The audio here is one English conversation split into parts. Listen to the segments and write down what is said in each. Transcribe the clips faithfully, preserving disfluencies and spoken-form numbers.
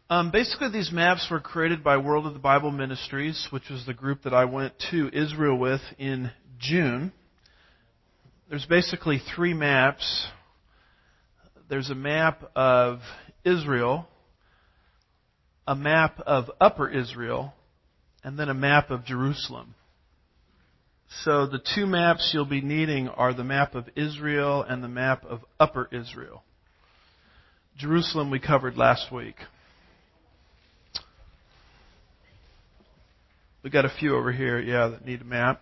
Um, basically, these maps were created by World of the Bible Ministries, which was the group that I went to Israel with in June. There's basically three maps. There's a map of Israel, a map of Upper Israel, and then a map of Jerusalem. So the two maps you'll be needing are the map of Israel and the map of Upper Israel. Jerusalem we covered last week. We got a few over here, yeah, that need a map.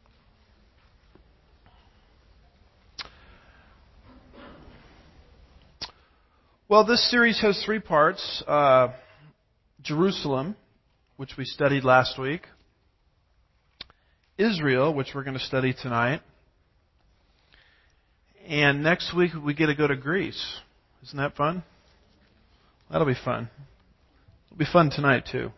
Well, this series has three parts. Uh, Jerusalem, which we studied last week. Israel, which we're going to study tonight. And next week we get to go to Greece. Isn't that fun? That'll be fun. It'll be fun tonight too.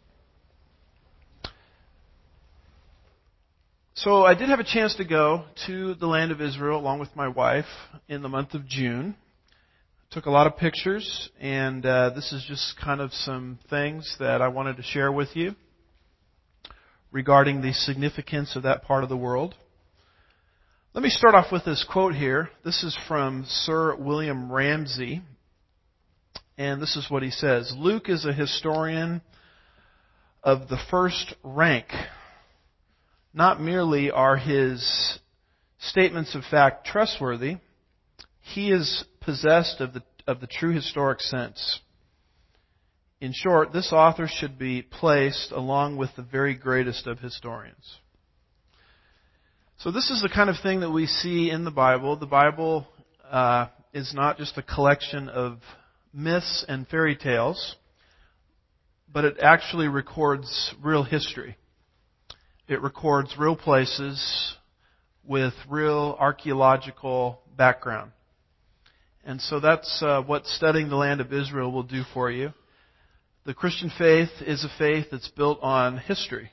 So I did have a chance to go to the land of Israel along with my wife in the month of June. Took a lot of pictures, and uh, this is just kind of some things that I wanted to share with you regarding the significance of that part of the world. Let me start off with this quote here. This is from Sir William Ramsay, and this is what he says. Luke is a historian of the first rank. Not merely are his statements of fact trustworthy, he is possessed of the of the true historic sense. In short, this author should be placed along with the very greatest of historians. So this is the kind of thing that we see in the Bible. The Bible uh, is not just a collection of myths and fairy tales, but it actually records real history. It records real places with real archaeological background. And so that's uh, what studying the land of Israel will do for you. The Christian faith is a faith that's built on history.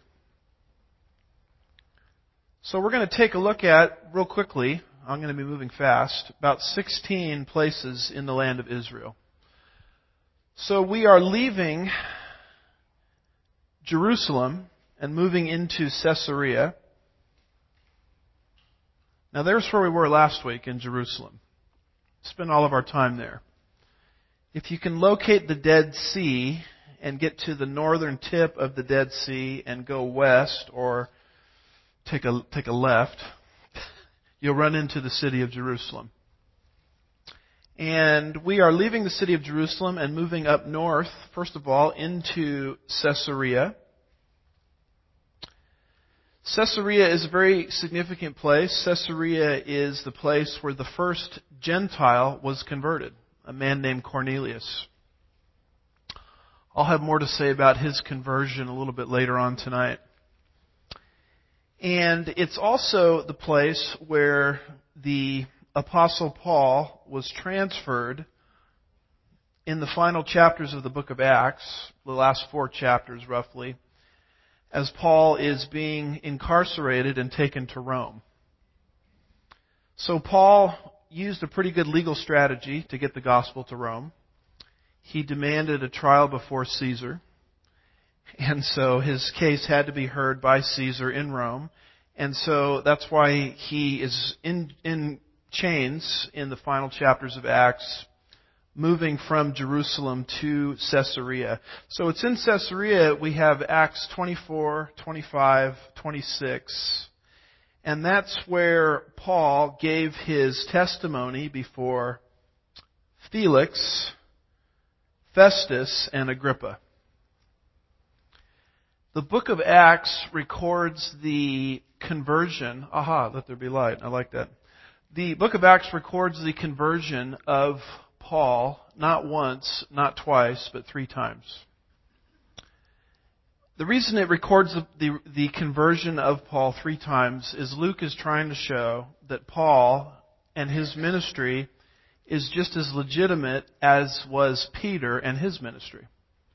So we're going to take a look at, real quickly, I'm going to be moving fast, about sixteen places in the land of Israel. So we are leaving Jerusalem and moving into Caesarea. Now there's where we were last week in Jerusalem. Spend all of our time there. If you can locate the Dead Sea and get to the northern tip of the Dead Sea and go west or take a take a left, you'll run into the city of Jerusalem. And we are leaving the city of Jerusalem and moving up north, first of all, into Caesarea. Caesarea is a very significant place. Caesarea is the place where the first Gentile was converted, a man named Cornelius. I'll have more to say about his conversion a little bit later on tonight. And it's also the place where the Apostle Paul was transferred in the final chapters of the book of Acts, the last four chapters roughly, as Paul is being incarcerated and taken to Rome. So Paul used a pretty good legal strategy to get the gospel to Rome. He demanded a trial before Caesar. And so his case had to be heard by Caesar in Rome. And so that's why he is in, in chains in the final chapters of Acts, moving from Jerusalem to Caesarea. So it's in Caesarea we have Acts twenty-four, twenty-five, twenty-six. And that's where Paul gave his testimony before Felix, Festus, and Agrippa. The book of Acts records the conversion. Aha, let there be light. I like that. The book of Acts records the conversion of Paul, not once, not twice, but three times. The reason it records the, the, the conversion of Paul three times is Luke is trying to show that Paul and his ministry is just as legitimate as was Peter and his ministry.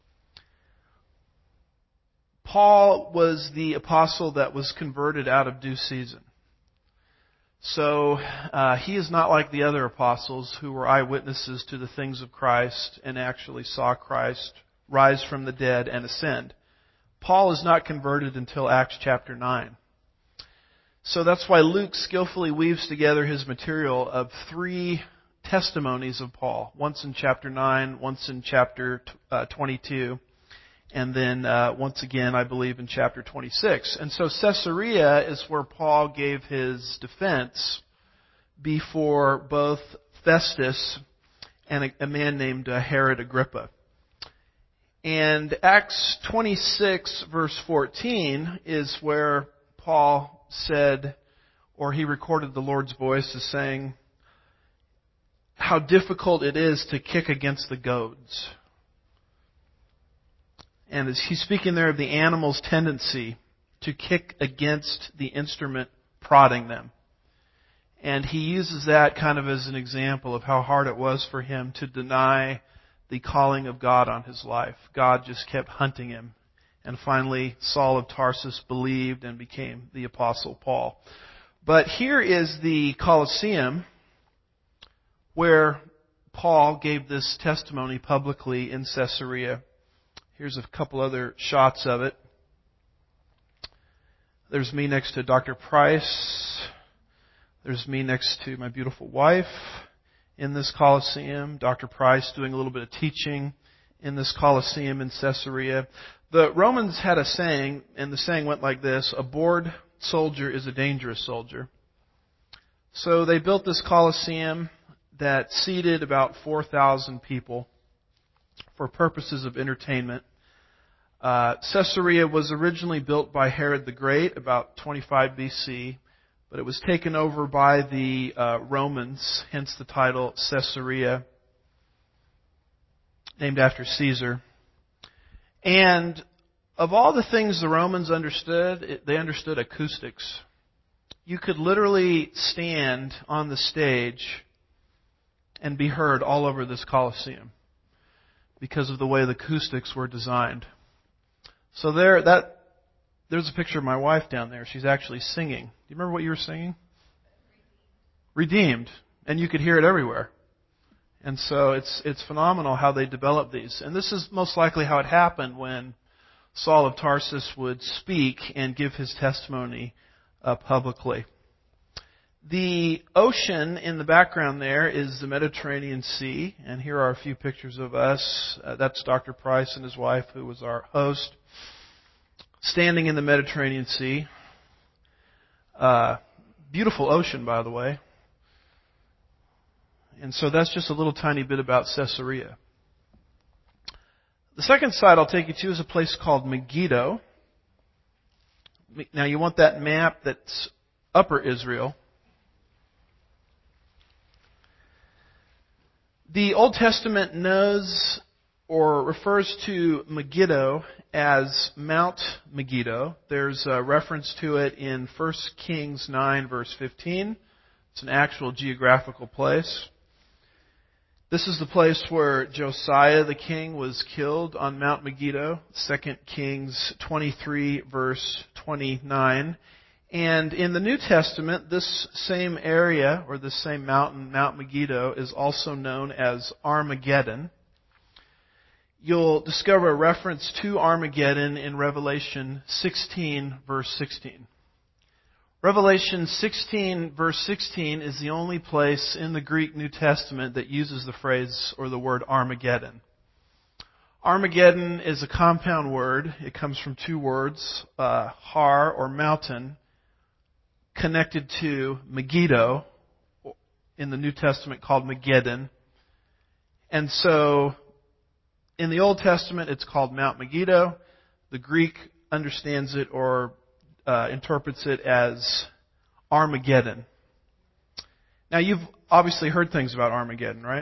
Paul was the apostle that was converted out of due season. So uh, he is not like the other apostles who were eyewitnesses to the things of Christ and actually saw Christ rise from the dead, and ascend. Paul is not converted until Acts chapter nine. So that's why Luke skillfully weaves together his material of three testimonies of Paul. Once in chapter nine, once in chapter uh, twenty-two, and then uh, once again, I believe, in chapter twenty-six. And so Caesarea is where Paul gave his defense before both Festus and a, a man named uh, Herod Agrippa. And Acts twenty-six verse fourteen is where Paul said, or he recorded the Lord's voice as saying, how difficult it is to kick against the goads. And as he's speaking there of the animal's tendency to kick against the instrument prodding them. And he uses that kind of as an example of how hard it was for him to deny the calling of God on his life. God just kept hunting him. And finally, Saul of Tarsus believed and became the Apostle Paul. But here is the Colosseum where Paul gave this testimony publicly in Caesarea. Here's a couple other shots of it. There's me next to Doctor Price. There's me next to my beautiful wife in this Colosseum. Doctor Price doing a little bit of teaching in this Colosseum in Caesarea. The Romans had a saying, and the saying went like this: a bored soldier is a dangerous soldier. So they built this Colosseum that seated about four thousand people for purposes of entertainment. Uh, Caesarea was originally built by Herod the Great about twenty-five B C, but it was taken over by the uh, Romans, hence the title Caesarea, named after Caesar. And of all the things the Romans understood, it, they understood acoustics. You could literally stand on the stage and be heard all over this Colosseum because of the way the acoustics were designed. So there, that there's a picture of my wife down there. She's actually singing. Do you remember what you were singing? Redeemed. And you could hear it everywhere. And so it's it's phenomenal how they developed these. And this is most likely how it happened when Saul of Tarsus would speak and give his testimony uh, publicly. The ocean in the background there is the Mediterranean Sea. And here are a few pictures of us. Uh, that's Doctor Price and his wife, who was our host, standing in the Mediterranean Sea. Uh, beautiful ocean, by the way. And so that's just a little tiny bit about Caesarea. The second site I'll take you to is a place called Megiddo. Now you want that map that's Upper Israel. The Old Testament knows or refers to Megiddo as Mount Megiddo. There's a reference to it in First Kings nine verse fifteen. It's an actual geographical place. This is the place where Josiah the king was killed on Mount Megiddo, Second Kings twenty-three verse twenty-nine. And in the New Testament, this same area, or this same mountain, Mount Megiddo, is also known as Armageddon. You'll discover a reference to Armageddon in Revelation sixteen verse sixteen. Revelation sixteen verse sixteen is the only place in the Greek New Testament that uses the phrase or the word Armageddon. Armageddon is a compound word. It comes from two words, uh, har or mountain, connected to Megiddo, in the New Testament called Megiddon. And so in the Old Testament it's called Mount Megiddo. The Greek understands it or Uh, interprets it as Armageddon. Now, you've obviously heard things about Armageddon, right?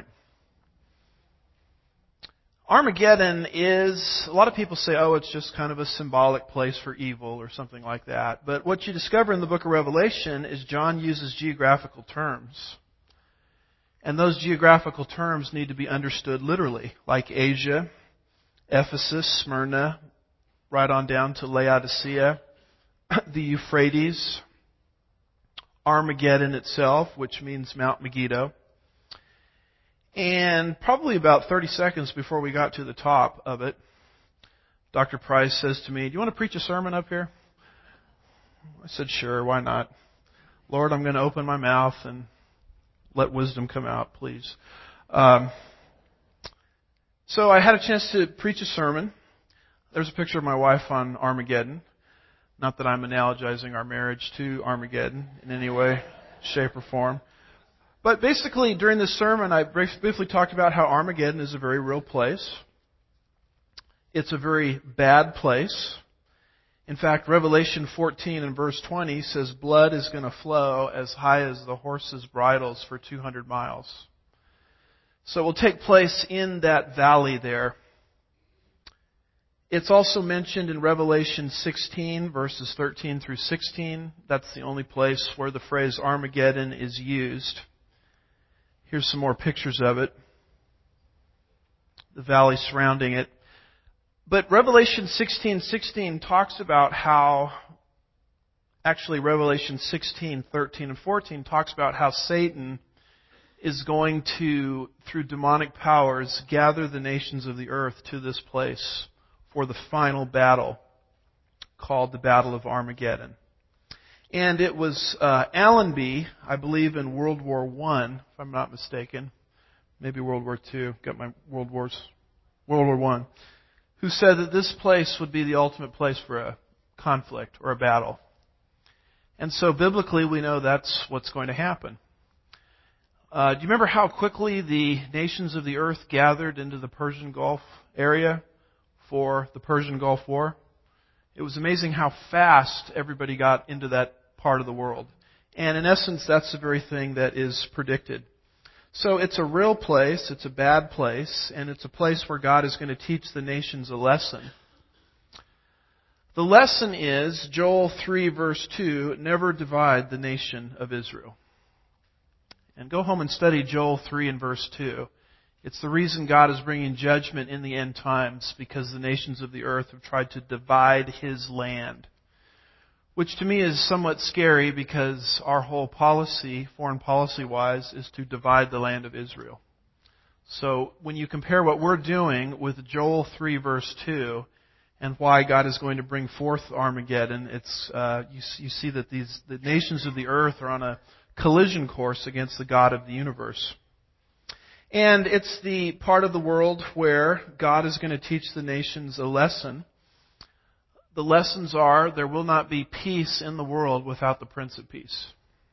Armageddon is, a lot of people say, oh, it's just kind of a symbolic place for evil or something like that. But what you discover in the book of Revelation is John uses geographical terms. And those geographical terms need to be understood literally, like Asia, Ephesus, Smyrna, right on down to Laodicea, the Euphrates, Armageddon itself, which means Mount Megiddo. And probably about thirty seconds before we got to the top of it, Doctor Price says to me, "Do you want to preach a sermon up here?" I said, "Sure, why not? Lord, I'm going to open my mouth and let wisdom come out, please." Um, so I had a chance to preach a sermon. There's a picture of my wife on Armageddon. Not that I'm analogizing our marriage to Armageddon in any way, shape, or form. But basically, during this sermon, I briefly talked about how Armageddon is a very real place. It's a very bad place. In fact, Revelation fourteen and verse twenty says blood is going to flow as high as the horses' bridles for two hundred miles. So it will take place in that valley there. It's also mentioned in Revelation sixteen, verses thirteen through sixteen. That's the only place where the phrase Armageddon is used. Here's some more pictures of it. The valley surrounding it. But Revelation sixteen sixteen talks about how, actually Revelation sixteen, thirteen, and fourteen talks about how Satan is going to, through demonic powers, gather the nations of the earth to this place for the final battle called the Battle of Armageddon. And it was uh, Allenby, I believe in World War One, if I'm not mistaken, maybe World War Two, got my World Wars, World War One, who said that this place would be the ultimate place for a conflict or a battle. And so biblically we know that's what's going to happen. Uh, do you remember how quickly the nations of the earth gathered into the Persian Gulf area for the Persian Gulf War? It was amazing how fast everybody got into that part of the world. And in essence, that's the very thing that is predicted. So it's a real place, it's a bad place, and it's a place where God is going to teach the nations a lesson. The lesson is, Joel three verse two, never divide the nation of Israel. And go home and study Joel three and verse two. It's the reason God is bringing judgment in the end times, because the nations of the earth have tried to divide His land. Which to me is somewhat scary, because our whole policy, foreign policy-wise, is to divide the land of Israel. So when you compare what we're doing with Joel three verse two and why God is going to bring forth Armageddon, it's uh, you, you see that these the nations of the earth are on a collision course against the God of the universe. And it's the part of the world where God is going to teach the nations a lesson. The lessons are, there will not be peace in the world without the Prince of Peace.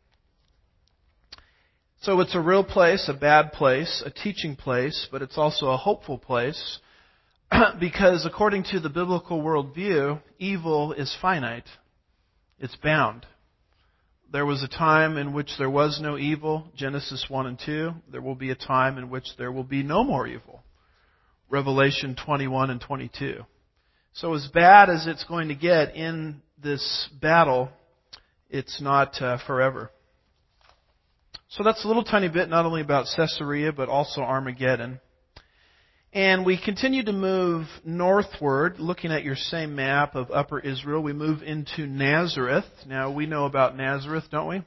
So it's a real place, a bad place, a teaching place, but it's also a hopeful place, because according to the biblical worldview, evil is finite. It's bound. There was a time in which there was no evil, Genesis one and two. There will be a time in which there will be no more evil, Revelation twenty-one and twenty-two. So as bad as it's going to get in this battle, it's not uh, forever. So that's a little tiny bit not only about Caesarea, but also Armageddon. And we continue to move northward, looking at your same map of Upper Israel. We move into Nazareth. Now, we know about Nazareth, don't we?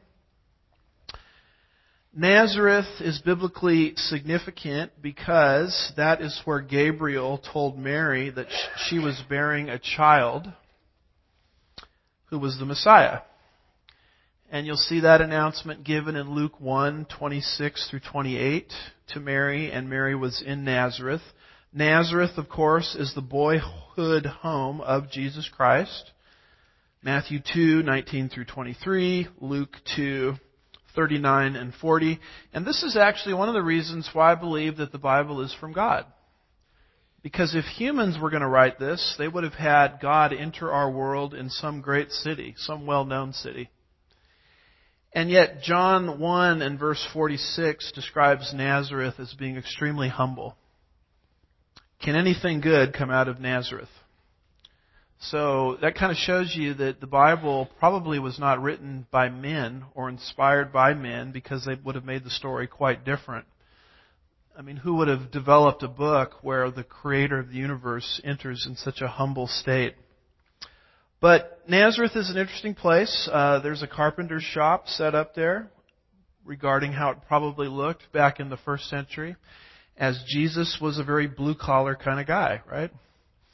Nazareth is biblically significant because that is where Gabriel told Mary that she was bearing a child who was the Messiah. And you'll see that announcement given in Luke one, twenty-six through twenty-eight to Mary, and Mary was in Nazareth. Nazareth, of course, is the boyhood home of Jesus Christ. Matthew two, nineteen through twenty-three, Luke two, thirty-nine and forty. And this is actually one of the reasons why I believe that the Bible is from God. Because if humans were going to write this, they would have had God enter our world in some great city, some well-known city. And yet John one and verse forty-six describes Nazareth as being extremely humble. Can anything good come out of Nazareth? So that kind of shows you that the Bible probably was not written by men or inspired by men, because they would have made the story quite different. I mean, who would have developed a book where the creator of the universe enters in such a humble state? But Nazareth is an interesting place. Uh, there's a carpenter's shop set up there regarding how it probably looked back in the first century, as Jesus was a very blue-collar kind of guy, right?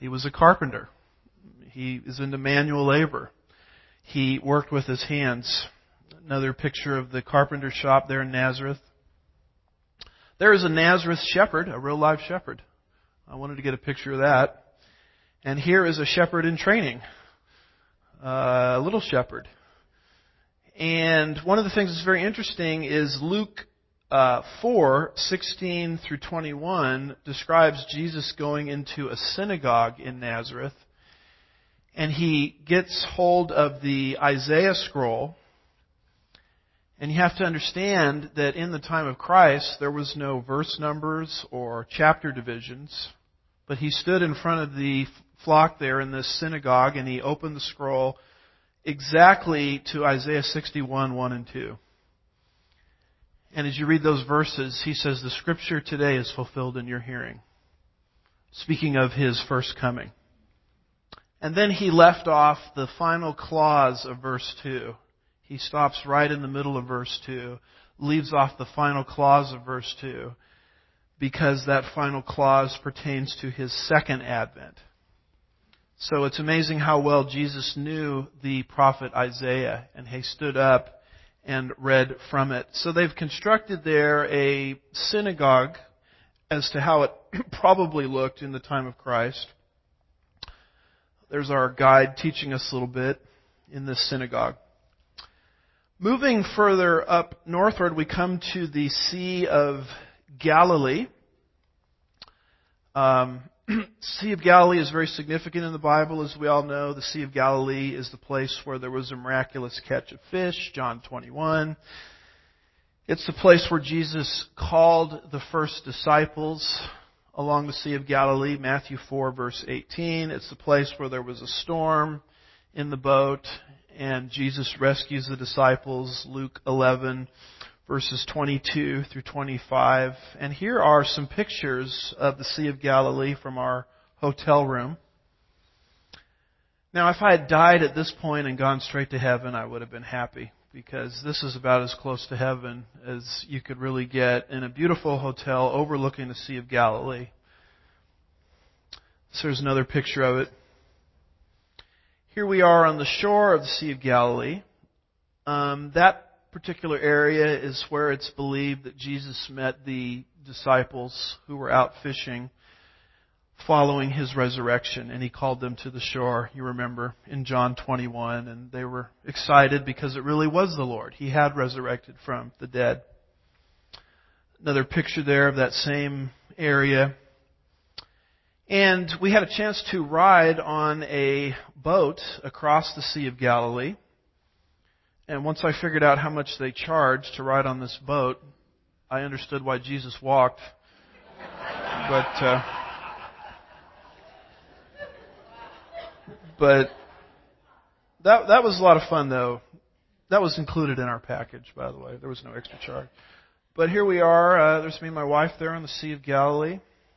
He was a carpenter. He is into manual labor. He worked with his hands. Another picture of the carpenter shop there in Nazareth. There is a Nazareth shepherd, a real live shepherd. I wanted to get a picture of that. And here is a shepherd in training, uh, a little shepherd. And one of the things that's very interesting is Luke uh, four sixteen through twenty-one describes Jesus going into a synagogue in Nazareth, and he gets hold of the Isaiah scroll. And you have to understand that in the time of Christ, there was no verse numbers or chapter divisions. But he stood in front of the flock there in this synagogue, and he opened the scroll exactly to Isaiah sixty-one, one and two. And as you read those verses, he says, the scripture today is fulfilled in your hearing. Speaking of his first coming. And then he left off the final clause of verse two. He stops right in the middle of verse two, leaves off the final clause of verse two, because that final clause pertains to his second advent. So it's amazing how well Jesus knew the prophet Isaiah, and he stood up and read from it. So they've constructed there a synagogue as to how it probably looked in the time of Christ. There's our guide teaching us a little bit in this synagogue. Moving further up northward, we come to the Sea of Galilee. Um, Sea of Galilee is very significant in the Bible, as we all know. The Sea of Galilee is the place where there was a miraculous catch of fish, John twenty-one. It's the place where Jesus called the first disciples along the Sea of Galilee, Matthew four, verse eighteen. It's the place where there was a storm in the boat, and Jesus rescues the disciples, Luke eleven, verses twenty-two through twenty-five. And here are some pictures of the Sea of Galilee from our hotel room. Now, if I had died at this point and gone straight to heaven, I would have been happy, because this is about as close to heaven as you could really get in a beautiful hotel overlooking the Sea of Galilee. So here's another picture of it. Here we are on the shore of the Sea of Galilee. Um, that particular area is where it's believed that Jesus met the disciples who were out fishing following his resurrection, and he called them to the shore, you remember, in John twenty-one, and they were excited because it really was the Lord. He had resurrected from the dead. Another picture there of that same area. And we had a chance to ride on a boat across the Sea of Galilee. And once I figured out how much they charged to ride on this boat, I understood why Jesus walked. But, uh, but that that was a lot of fun, though. That was included in our package, by the way. There was no extra charge. But here we are. Uh, there's me and my wife there on the Sea of Galilee.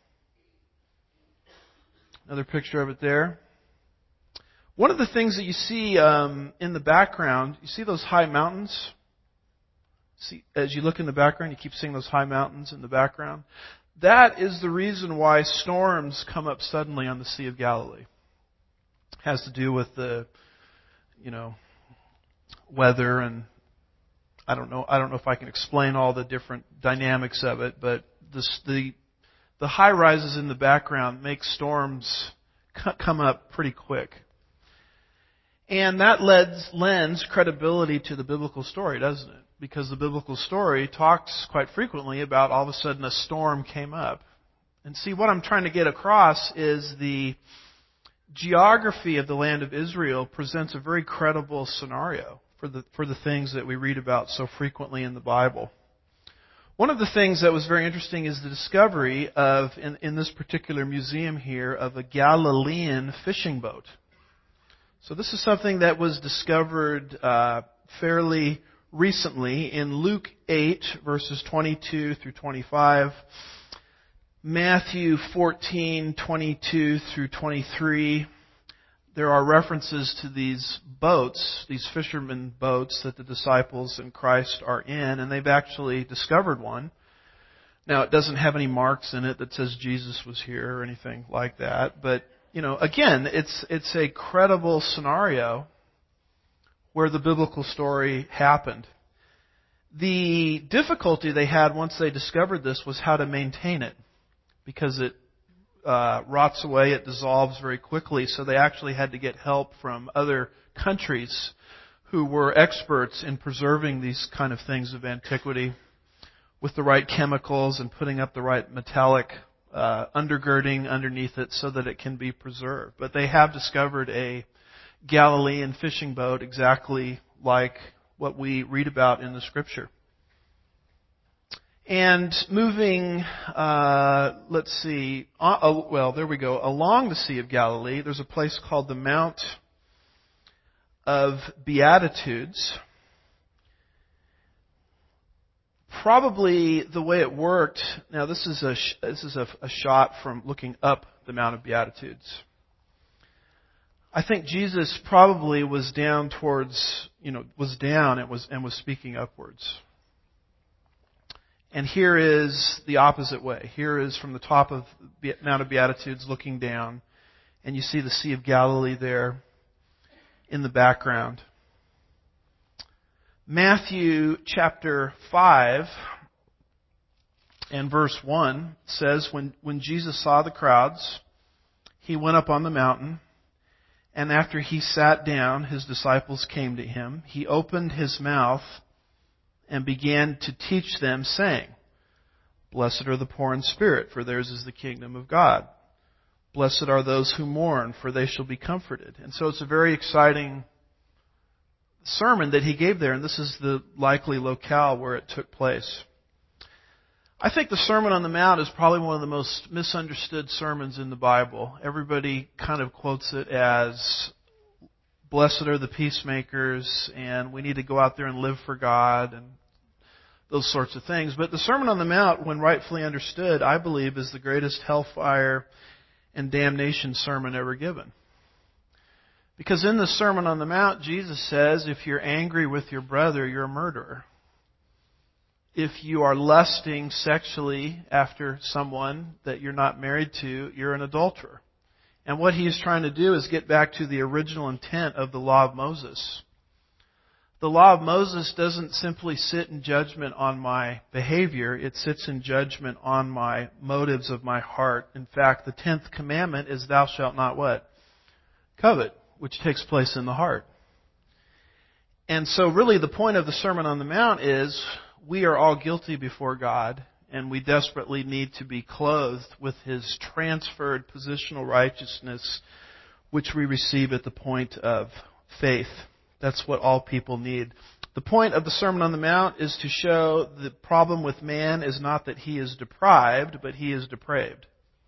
Another picture of it there. One of the things that you see um, in the background, you see those high mountains? See, as you look in the background, you keep seeing those high mountains in the background. That is the reason why storms come up suddenly on the Sea of Galilee. It has to do with the, you know, weather, and I don't know. I don't know if I can explain all the different dynamics of it, but this, the the high rises in the background make storms come up pretty quick. And that lends, lends credibility to the biblical story, doesn't it? Because the biblical story talks quite frequently about all of a sudden a storm came up. And see, what I'm trying to get across is the geography of the land of Israel presents a very credible scenario for the, for the things that we read about so frequently in the Bible. One of the things that was very interesting is the discovery of, in, in this particular museum here, of a Galilean fishing boat. So this is something that was discovered uh, fairly recently in Luke eight, verses twenty-two through twenty-five, Matthew fourteen, twenty-two through twenty-three. There are references to these boats, these fishermen boats that the disciples and Christ are in, and they've actually discovered one. Now, it doesn't have any marks in it that says Jesus was here or anything like that, but you know, again, it's it's a credible scenario where the biblical story happened. The difficulty they had once they discovered this was how to maintain it, because it uh, rots away, it dissolves very quickly. So they actually had to get help from other countries who were experts in preserving these kind of things of antiquity with the right chemicals and putting up the right metallic uh, undergirding underneath it so that it can be preserved. But they have discovered a Galilean fishing boat exactly like what we read about in the Scripture. And moving, uh, let's see, uh, oh, well, there we go. Along the Sea of Galilee, there's a place called the Mount of Beatitudes. Probably the way it worked. Now, this is a sh- this is a, a shot from looking up the Mount of Beatitudes. I think Jesus probably was down towards, you know, was down and was and was speaking upwards. And here is the opposite way. Here is from the top of the Mount of Beatitudes looking down, and you see the Sea of Galilee there in the background. Matthew chapter five and verse one says, when, when Jesus saw the crowds, he went up on the mountain, and after he sat down, his disciples came to him. He opened his mouth and began to teach them, saying, Blessed are the poor in spirit, for theirs is the kingdom of God. Blessed are those who mourn, for they shall be comforted. And so it's a very exciting sermon that he gave there, and this is the likely locale where it took place. I think the Sermon on the Mount is probably one of the most misunderstood sermons in the Bible. Everybody kind of quotes it as, Blessed are the peacemakers, and we need to go out there and live for God, and those sorts of things. But the Sermon on the Mount, when rightfully understood, I believe is the greatest hellfire and damnation sermon ever given. Because in the Sermon on the Mount, Jesus says, if you're angry with your brother, you're a murderer. If you are lusting sexually after someone that you're not married to, you're an adulterer. And what he is trying to do is get back to the original intent of the law of Moses. The law of Moses doesn't simply sit in judgment on my behavior. It sits in judgment on my motives of my heart. In fact, the tenth commandment is thou shalt not what? Covet, which takes place in the heart. And so really the point of the Sermon on the Mount is we are all guilty before God, and we desperately need to be clothed with His transferred positional righteousness, which we receive at the point of faith. That's what all people need. The point of the Sermon on the Mount is to show the problem with man is not that he is deprived, but he is depraved.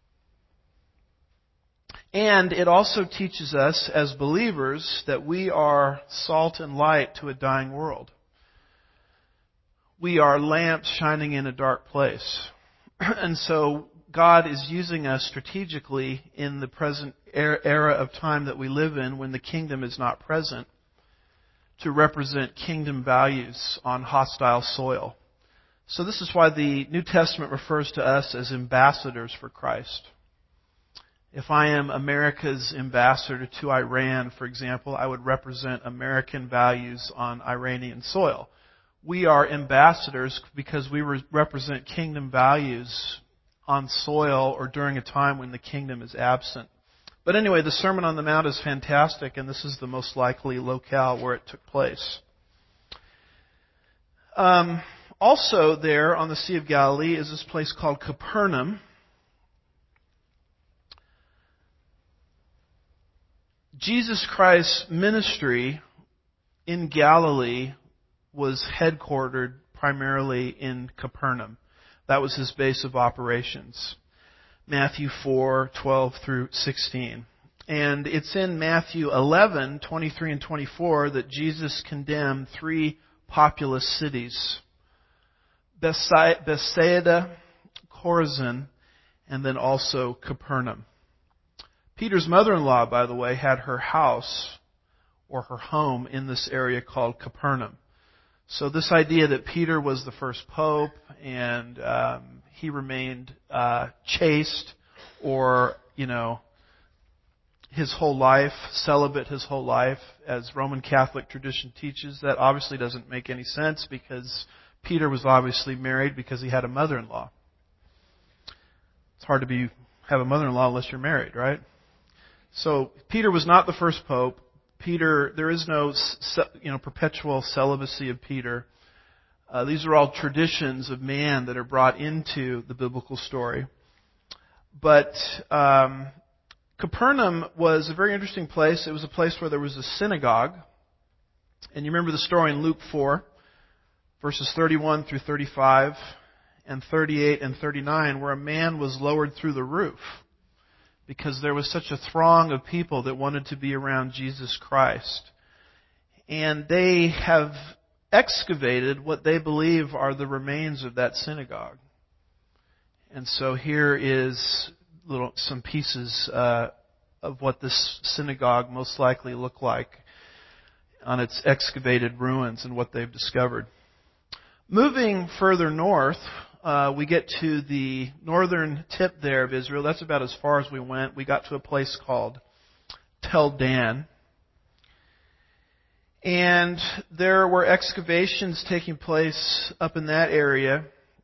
And it also teaches us as believers that we are salt and light to a dying world. We are lamps shining in a dark place. And so God is using us strategically in the present era of time that we live in, when the kingdom is not present, to represent kingdom values on hostile soil. So this is why the New Testament refers to us as ambassadors for Christ. If I am America's ambassador to Iran, for example, I would represent American values on Iranian soil. We are ambassadors because we represent kingdom values on soil or during a time when the kingdom is absent. But anyway, the Sermon on the Mount is fantastic, and this is the most likely locale where it took place. Um, also there on the Sea of Galilee is this place called Capernaum. Jesus Christ's ministry in Galilee was headquartered primarily in Capernaum. That was his base of operations. Matthew four, twelve through sixteen. And it's in Matthew eleven, twenty-three and twenty-four that Jesus condemned three populous cities. Bethsaida, Chorazin, and then also Capernaum. Peter's mother-in-law, by the way, had her house or her home in this area called Capernaum. So this idea that Peter was the first pope and um, he remained uh, chaste, or, you know, his whole life, celibate his whole life, as Roman Catholic tradition teaches. That obviously doesn't make any sense because Peter was obviously married because he had a mother-in-law. It's hard to be have a mother-in-law unless you're married, right? So Peter was not the first pope. Peter, there is no you know perpetual celibacy of Peter. Uh, these are all traditions of man that are brought into the biblical story. But um, Capernaum was a very interesting place. It was a place where there was a synagogue. And you remember the story in Luke four, verses thirty-one through thirty-five, and thirty-eight and thirty-nine, where a man was lowered through the roof because there was such a throng of people that wanted to be around Jesus Christ. And they have excavated what they believe are the remains of that synagogue. And so here is little some pieces uh, of what this synagogue most likely looked like on its excavated ruins and what they've discovered. Moving further north, uh, we get to the northern tip there of Israel. That's about as far as we went. We got to a place called Tel Dan. And there were excavations taking place up in that area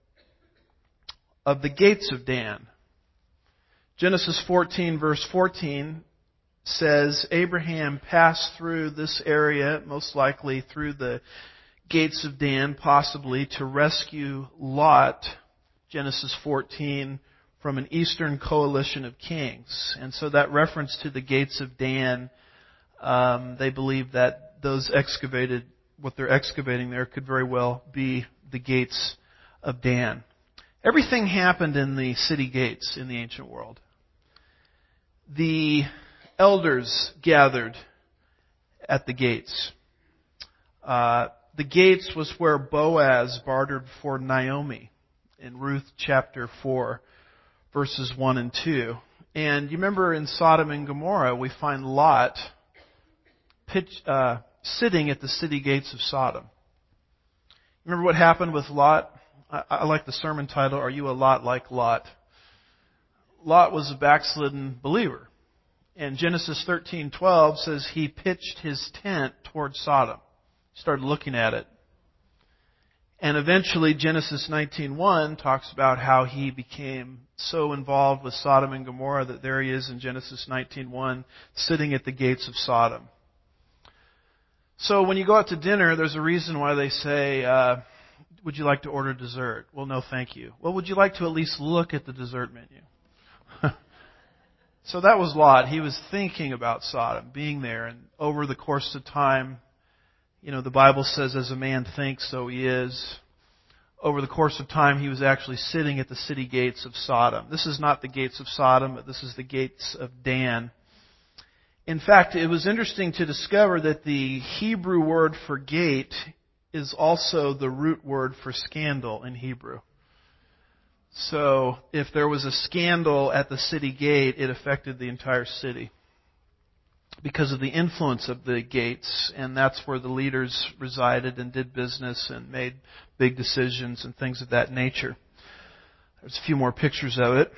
of the gates of Dan. Genesis fourteen verse fourteen says Abraham passed through this area, most likely through the gates of Dan, possibly to rescue Lot, Genesis fourteen, from an eastern coalition of kings. And so that reference to the gates of Dan, um, they believe that those excavated, what they're excavating there could very well be the gates of Dan. Everything happened in the city gates in the ancient world. The elders gathered at the gates. Uh, the gates was where Boaz bartered for Naomi in Ruth chapter four, verses one and two. And you remember in Sodom and Gomorrah, we find Lot pitch, uh, sitting at the city gates of Sodom. Remember what happened with Lot? I, I like the sermon title, Are You a Lot Like Lot? Lot was a backslidden believer. And Genesis thirteen twelve says he pitched his tent towards Sodom. Started looking at it. And eventually Genesis nineteen one talks about how he became so involved with Sodom and Gomorrah that there he is in Genesis nineteen one sitting at the gates of Sodom. So when you go out to dinner, there's a reason why they say, uh, would you like to order dessert? Well, no, thank you. Well, would you like to at least look at the dessert menu? So that was Lot. He was thinking about Sodom, being there, and over the course of time, you know, the Bible says as a man thinks, so he is. Over the course of time, he was actually sitting at the city gates of Sodom. This is not the gates of Sodom, but this is the gates of Dan. In fact, it was interesting to discover that the Hebrew word for gate is also the root word for scandal in Hebrew. So if there was a scandal at the city gate, it affected the entire city because of the influence of the gates, and that's where the leaders resided and did business and made big decisions and things of that nature. There's a few more pictures of it.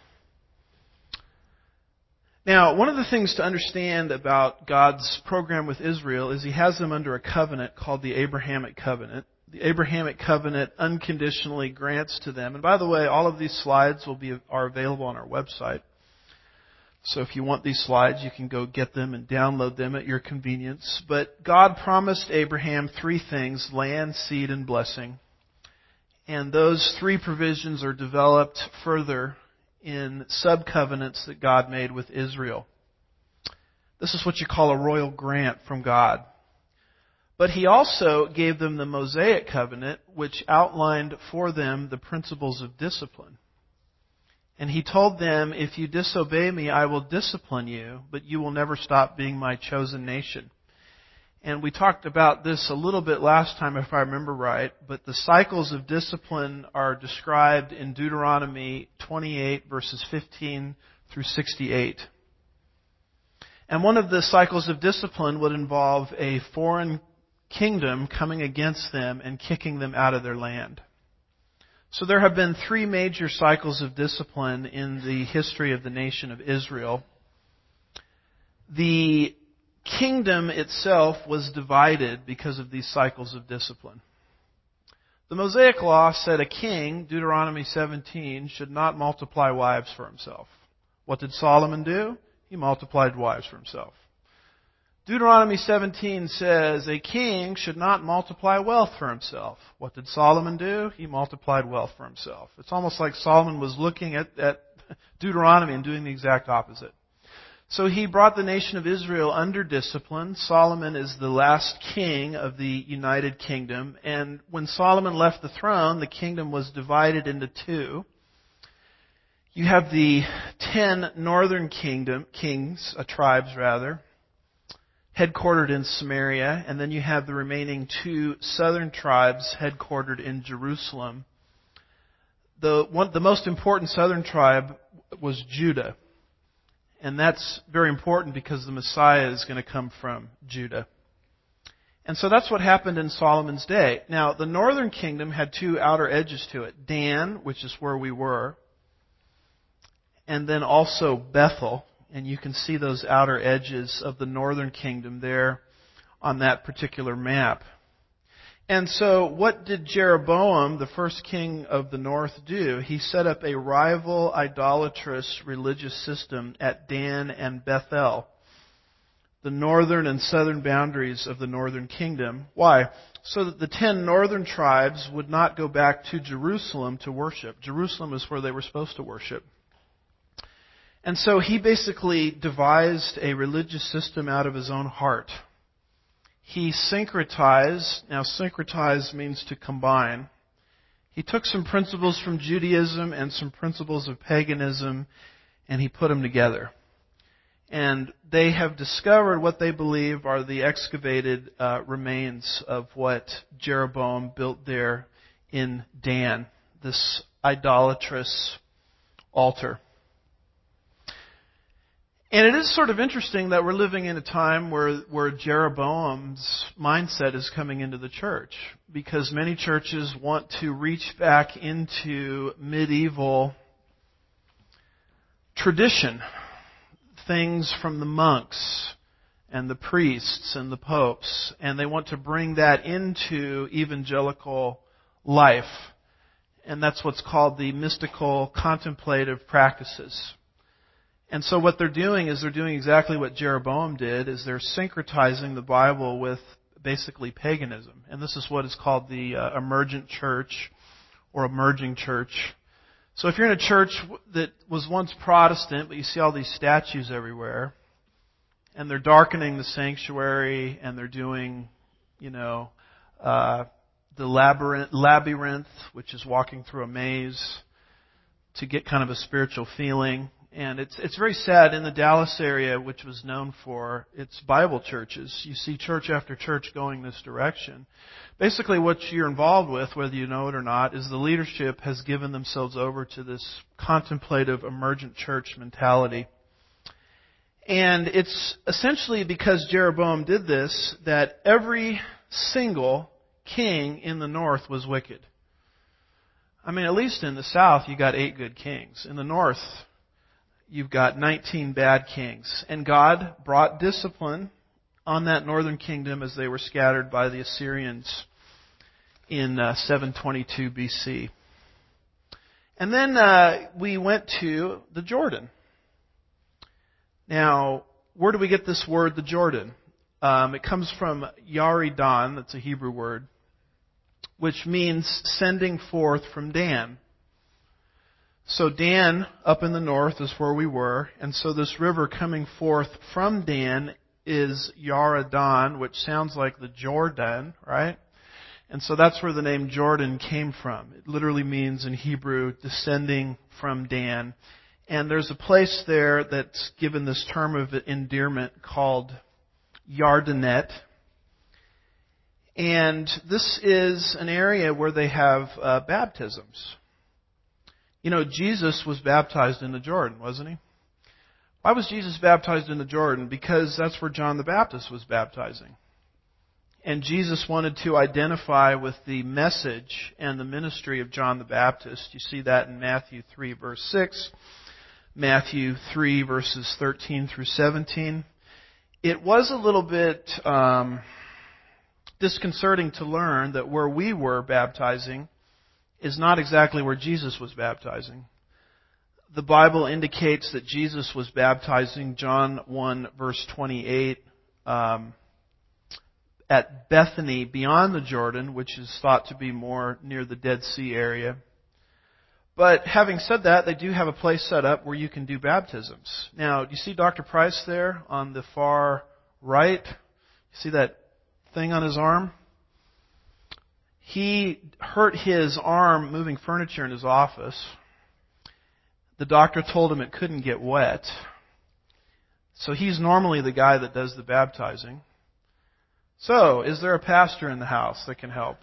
Now, one of the things to understand about God's program with Israel is He has them under a covenant called the Abrahamic Covenant. The Abrahamic Covenant unconditionally grants to them. And by the way, all of these slides will be are available on our website. So if you want these slides, you can go get them and download them at your convenience. But God promised Abraham three things: land, seed, and blessing. And those three provisions are developed further in sub-covenants that God made with Israel. This is what you call a royal grant from God. But He also gave them the Mosaic covenant, which outlined for them the principles of discipline. And He told them, if you disobey me, I will discipline you, but you will never stop being my chosen nation. And we talked about this a little bit last time, if I remember right, but the cycles of discipline are described in Deuteronomy twenty-eight, verses fifteen through sixty-eight. And one of the cycles of discipline would involve a foreign kingdom coming against them and kicking them out of their land. So there have been three major cycles of discipline in the history of the nation of Israel. the kingdom itself was divided because of these cycles of discipline. The Mosaic Law said a king, Deuteronomy seventeen, should not multiply wives for himself. What did Solomon do? He multiplied wives for himself. Deuteronomy seventeen says a king should not multiply wealth for himself. What did Solomon do? He multiplied wealth for himself. It's almost like Solomon was looking at, at Deuteronomy and doing the exact opposite. So he brought the nation of Israel under discipline. Solomon is the last king of the United Kingdom. And when Solomon left the throne, the kingdom was divided into two. You have the ten northern kingdom kings, uh, tribes rather, headquartered in Samaria. And then you have the remaining two southern tribes headquartered in Jerusalem. The, one, the most important southern tribe was Judah. And that's very important because the Messiah is going to come from Judah. And so that's what happened in Solomon's day. Now, the northern kingdom had two outer edges to it. Dan, which is where we were, and then also Bethel. And you can see those outer edges of the northern kingdom there on that particular map. And so what did Jeroboam, the first king of the north, do? He set up a rival idolatrous religious system at Dan and Bethel, the northern and southern boundaries of the northern kingdom. Why? So that the ten northern tribes would not go back to Jerusalem to worship. Jerusalem is where they were supposed to worship. And so he basically devised a religious system out of his own heart. He syncretized. Now, syncretize means to combine. He took some principles from Judaism and some principles of paganism, and he put them together. And they have discovered what they believe are the excavated uh, remains of what Jeroboam built there in Dan, this idolatrous altar. And it is sort of interesting that we're living in a time where, where Jeroboam's mindset is coming into the church, because many churches want to reach back into medieval tradition, things from the monks and the priests and the popes, and they want to bring that into evangelical life. And that's what's called the mystical contemplative practices. And so what they're doing is they're doing exactly what Jeroboam did, is they're syncretizing the Bible with basically paganism. And this is what is called the uh, emergent church or emerging church. So if you're in a church that was once Protestant, but you see all these statues everywhere, and they're darkening the sanctuary, and they're doing, you know, uh, the labyrinth, labyrinth, which is walking through a maze to get kind of a spiritual feeling. And it's it's very sad in the Dallas area, which was known for its Bible churches. You see church after church going this direction. Basically what you're involved with, whether you know it or not, is the leadership has given themselves over to this contemplative, emergent church mentality. And it's essentially because Jeroboam did this that every single king in the north was wicked. I mean, at least in the south you got eight good kings. In the north, you've got nineteen bad kings. And God brought discipline on that northern kingdom as they were scattered by the Assyrians in uh, seven twenty-two B C. And then uh, we went to the Jordan. Now, where do we get this word, the Jordan? Um, it comes from Yaridan, that's a Hebrew word, which means sending forth from Dan. So Dan, up in the north, is where we were. And so this river coming forth from Dan is Yaridan, which sounds like the Jordan, right? And so that's where the name Jordan came from. It literally means in Hebrew, descending from Dan. And there's a place there that's given this term of endearment called Yardenit. And this is an area where they have uh, baptisms. You know, Jesus was baptized in the Jordan, wasn't he? Why was Jesus baptized in the Jordan? Because that's where John the Baptist was baptizing. And Jesus wanted to identify with the message and the ministry of John the Baptist. You see that in Matthew three, verse six, Matthew three, verses thirteen through seventeen. it was a little bit um, disconcerting to learn that where we were baptizing is not exactly where Jesus was baptizing. The Bible indicates that Jesus was baptizing, John one, verse twenty-eight, um, at Bethany beyond the Jordan, which is thought to be more near the Dead Sea area. But having said that, they do have a place set up where you can do baptisms. Now, do you see Doctor Price there on the far right? You see that thing on his arm? He hurt his arm moving furniture in his office. The doctor told him it couldn't get wet. So he's normally the guy that does the baptizing. So, is there a pastor in the house that can help?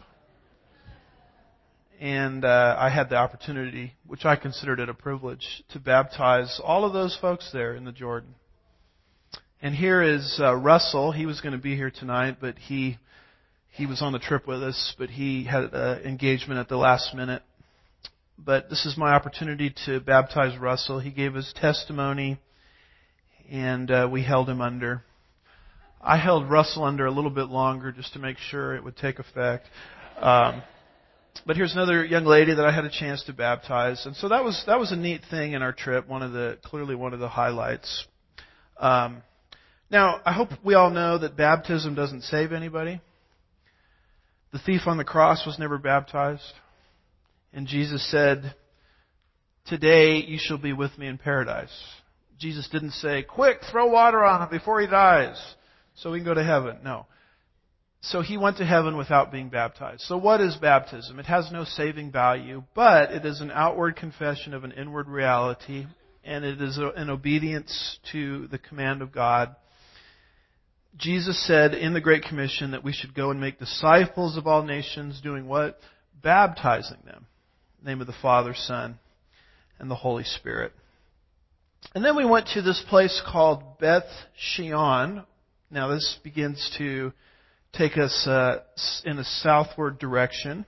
And uh, I had the opportunity, which I considered it a privilege, to baptize all of those folks there in the Jordan. And here is uh, Russell. He was going to be here tonight, but he he was on the trip with us, but he had an engagement at the last minute. But this is my opportunity to baptize Russell. He gave his testimony, and uh, we held him under. I held Russell under a little bit longer just to make sure it would take effect. Um, but here's another young lady that I had a chance to baptize, and so that was that was a neat thing in our trip. One of the clearly one of the highlights. Um, now, I hope we all know that baptism doesn't save anybody. The thief on the cross was never baptized, and Jesus said, "Today you shall be with me in paradise." Jesus didn't say, "Quick, throw water on him before he dies, so we can go to heaven." No. So he went to heaven without being baptized. So what is baptism? It has no saving value, but it is an outward confession of an inward reality, and it is an obedience to the command of God. Jesus said in the Great Commission that we should go and make disciples of all nations, doing what? Baptizing them. In the name of the Father, Son, and the Holy Spirit. And then we went to this place called Beth Shean. Now this begins to take us uh, in a southward direction.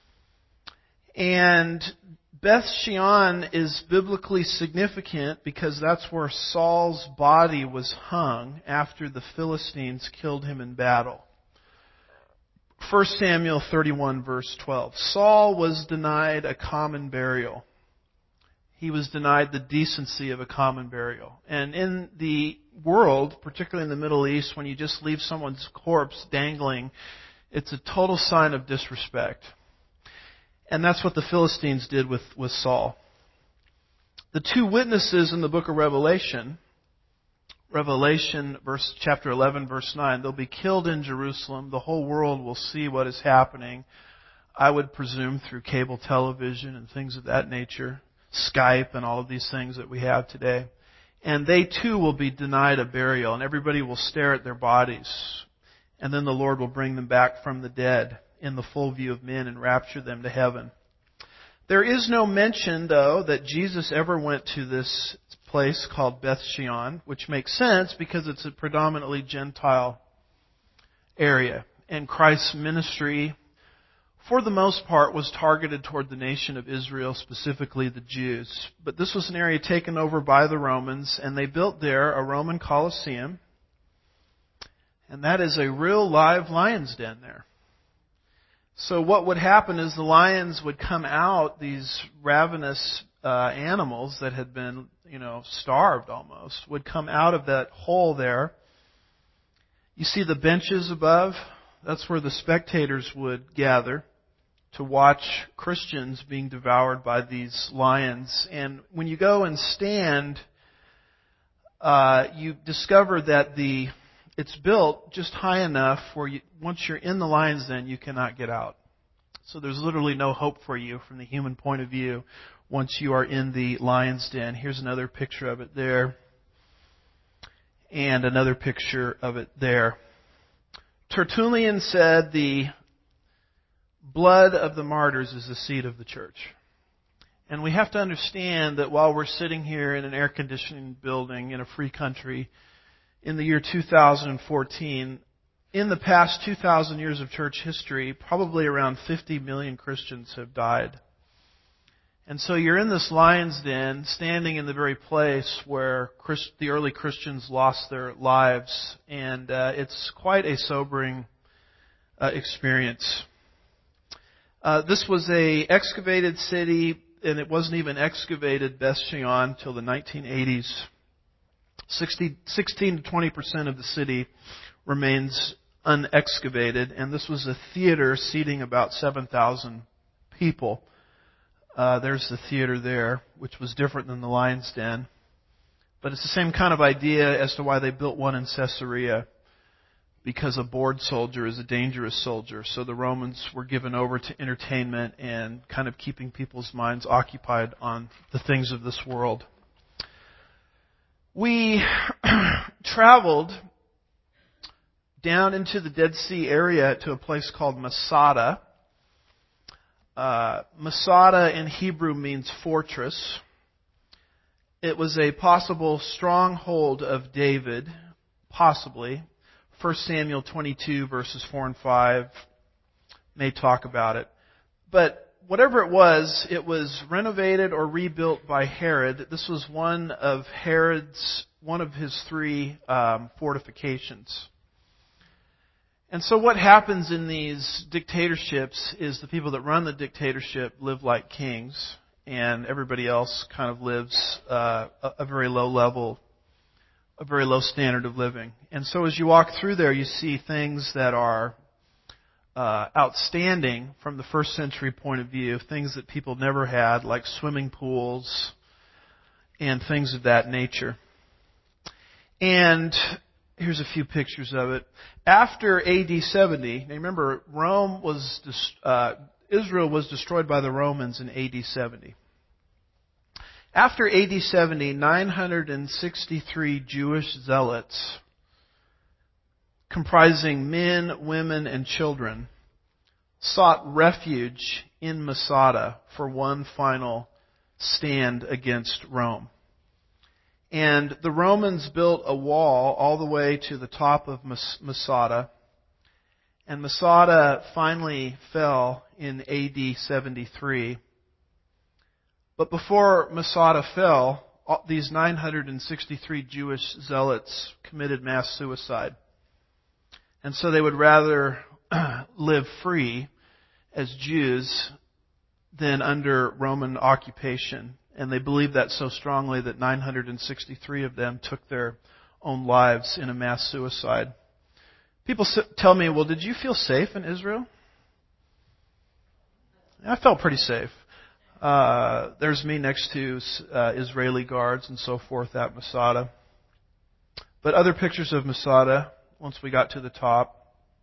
And Beth Shean is biblically significant because that's where Saul's body was hung after the Philistines killed him in battle. First Samuel thirty-one, verse twelve. Saul was denied a common burial. He was denied the decency of a common burial. And in the world, particularly in the Middle East, when you just leave someone's corpse dangling, it's a total sign of disrespect. And that's what the Philistines did with, with Saul. The two witnesses in the book of Revelation, Revelation verse, chapter eleven, verse nine, they'll be killed in Jerusalem. The whole world will see what is happening, I would presume, through cable television and things of that nature. Skype and all of these things that we have today. And they too will be denied a burial, and everybody will stare at their bodies. And then the Lord will bring them back from the dead in the full view of men and rapture them to heaven. There is no mention, though, that Jesus ever went to this place called Beth Shean, which makes sense because it's a predominantly Gentile area. And Christ's ministry, for the most part, was targeted toward the nation of Israel, specifically the Jews. But this was an area taken over by the Romans, and they built there a Roman Colosseum. And that is a real live lion's den there. So what would happen is the lions would come out, these ravenous uh, animals that had been, you know, starved almost, would come out of that hole there. You see the benches above? That's where the spectators would gather to watch Christians being devoured by these lions. And when you go and stand, uh, you discover that the it's built just high enough where you, once you're in the lion's den, you cannot get out. So there's literally no hope for you from the human point of view once you are in the lion's den. Here's another picture of it there. And another picture of it there. Tertullian said the blood of the martyrs is the seed of the church. And we have to understand that while we're sitting here in an air-conditioned building in a free country in the year two thousand fourteen, in the past two thousand years of church history, probably around fifty million Christians have died. And so you're in this lion's den, standing in the very place where Christ, the early Christians lost their lives, and uh, it's quite a sobering uh, experience. Uh, this was a excavated city, and it wasn't even excavated, Beth-Shean, till the nineteen eighties. sixty, sixteen to twenty percent of the city remains unexcavated, and this was a theater seating about seven thousand people. Uh, there's the theater there, which was different than the lion's den. But it's the same kind of idea as to why they built one in Caesarea, because a bored soldier is a dangerous soldier. So the Romans were given over to entertainment and kind of keeping people's minds occupied on the things of this world. We traveled down into the Dead Sea area to a place called Masada. Uh, Masada in Hebrew means fortress. It was a possible stronghold of David, possibly. First Samuel twenty-two verses four and five may talk about it. But whatever it was, it was renovated or rebuilt by Herod. This was one of Herod's, one of his three um, fortifications. And so what happens in these dictatorships is the people that run the dictatorship live like kings, and everybody else kind of lives uh, a, a very low level, a very low standard of living. And so as you walk through there, you see things that are uh, outstanding from the first century point of view, things that people never had, like swimming pools and things of that nature. And here's a few pictures of it. After A D seventy, now remember, Rome was uh, Israel was destroyed by the Romans in A D seventy. After A D seventy, nine hundred sixty-three Jewish zealots, comprising men, women, and children, sought refuge in Masada for one final stand against Rome. And the Romans built a wall all the way to the top of Masada. And Masada finally fell in A D seventy-three. But before Masada fell, these nine hundred sixty-three Jewish zealots committed mass suicide. And so they would rather live free as Jews than under Roman occupation. And they believed that so strongly that nine hundred sixty-three of them took their own lives in a mass suicide. People tell me, well, did you feel safe in Israel? I felt pretty safe. Uh, there's me next to uh, Israeli guards and so forth at Masada. But other pictures of Masada, once we got to the top.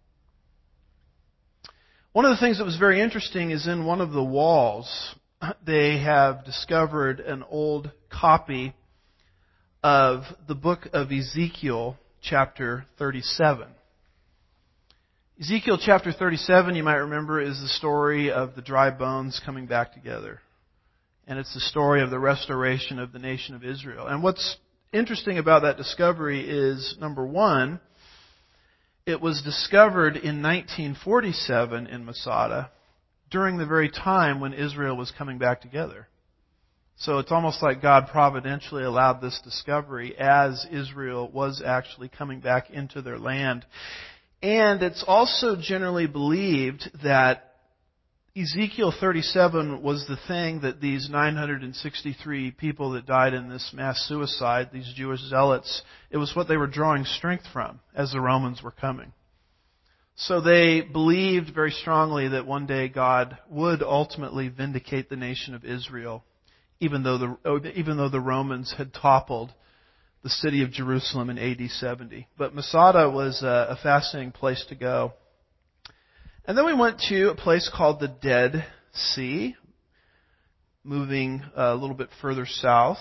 One of the things that was very interesting is in one of the walls, they have discovered an old copy of the book of Ezekiel, chapter thirty-seven. Ezekiel chapter thirty-seven, you might remember, is the story of the dry bones coming back together. And it's the story of the restoration of the nation of Israel. And what's interesting about that discovery is, number one, it was discovered in nineteen forty-seven in Masada, during the very time when Israel was coming back together. So it's almost like God providentially allowed this discovery as Israel was actually coming back into their land. And it's also generally believed that Ezekiel thirty-seven was the thing that these nine hundred sixty-three people that died in this mass suicide, these Jewish zealots, it was what they were drawing strength from as the Romans were coming. So they believed very strongly that one day God would ultimately vindicate the nation of Israel, even though the, even though the Romans had toppled the city of Jerusalem in A D seventy. But Masada was a, a fascinating place to go. And then we went to a place called the Dead Sea, moving a little bit further south.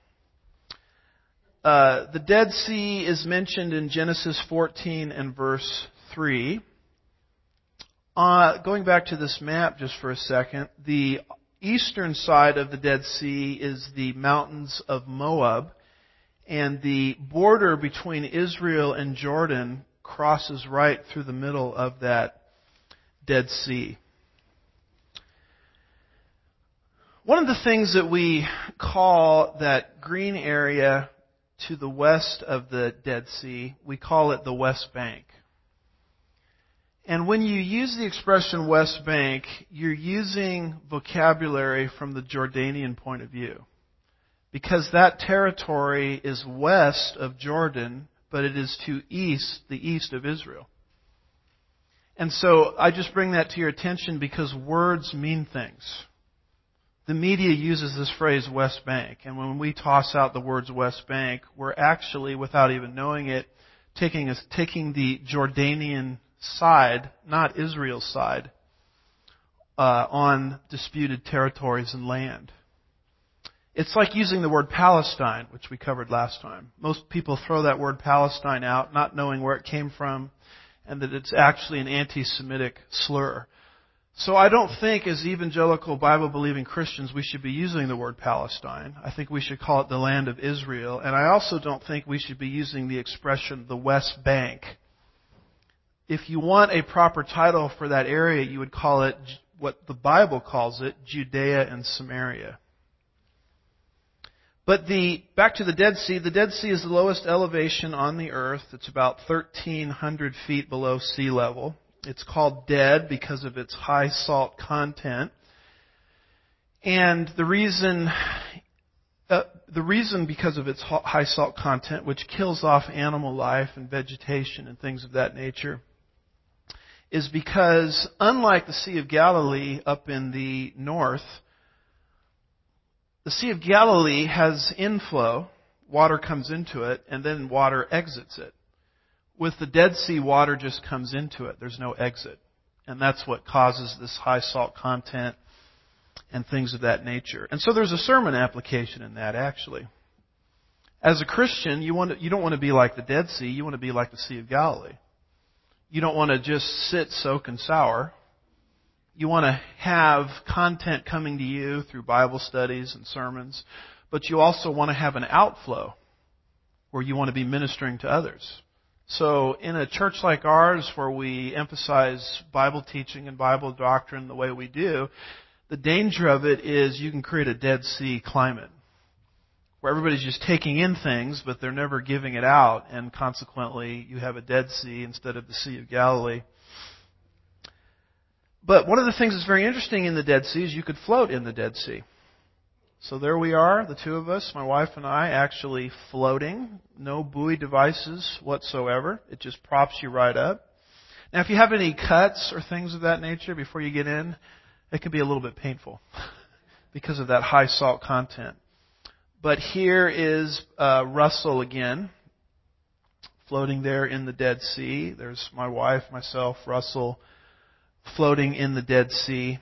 Uh, the Dead Sea is mentioned in Genesis fourteen and verse three. Uh, going back to this map just for a second, the eastern side of the Dead Sea is the mountains of Moab, and the border between Israel and Jordan crosses right through the middle of that Dead Sea. One of the things that we call that green area to the west of the Dead Sea, we call it the West Bank. And when you use the expression West Bank, you're using vocabulary from the Jordanian point of view. Because that territory is west of Jordan, but it is to east, the east of Israel. And so I just bring that to your attention because words mean things. The media uses this phrase West Bank, and when we toss out the words West Bank, we're actually, without even knowing it, taking, taking the Jordanian side, not Israel's side, uh, on disputed territories and land. It's like using the word Palestine, which we covered last time. Most people throw that word Palestine out, not knowing where it came from, and that it's actually an anti-Semitic slur. So I don't think as evangelical Bible-believing Christians we should be using the word Palestine. I think we should call it the land of Israel. And I also don't think we should be using the expression the West Bank. If you want a proper title for that area, you would call it what the Bible calls it, Judea and Samaria. But the back to the Dead Sea, the Dead Sea is the lowest elevation on the earth. It's about thirteen hundred feet below sea level. It's called dead because of its high salt content. And the reason, uh, the reason because of its high salt content, which kills off animal life and vegetation and things of that nature, is because unlike the Sea of Galilee up in the north, the Sea of Galilee has inflow, water comes into it, and then water exits it. With the Dead Sea, water just comes into it. There's no exit. And that's what causes this high salt content and things of that nature. And so there's a sermon application in that, actually. As a Christian, you want to, you don't want to be like the Dead Sea. You want to be like the Sea of Galilee. You don't want to just sit, soak, and sour. You want to have content coming to you through Bible studies and sermons. But you also want to have an outflow where you want to be ministering to others. So in a church like ours where we emphasize Bible teaching and Bible doctrine the way we do, the danger of it is you can create a Dead Sea climate where everybody's just taking in things but they're never giving it out, and consequently you have a Dead Sea instead of the Sea of Galilee. But one of the things that's very interesting in the Dead Sea is you could float in the Dead Sea. So there we are, the two of us, my wife and I, actually floating. No buoy devices whatsoever. It just props you right up. Now, if you have any cuts or things of that nature before you get in, it can be a little bit painful because of that high salt content. But here is uh, Russell again, floating there in the Dead Sea. There's my wife, myself, Russell, floating in the Dead Sea.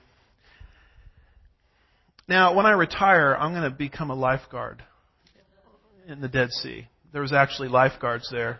Now, when I retire, I'm going to become a lifeguard in the Dead Sea. There was actually lifeguards there.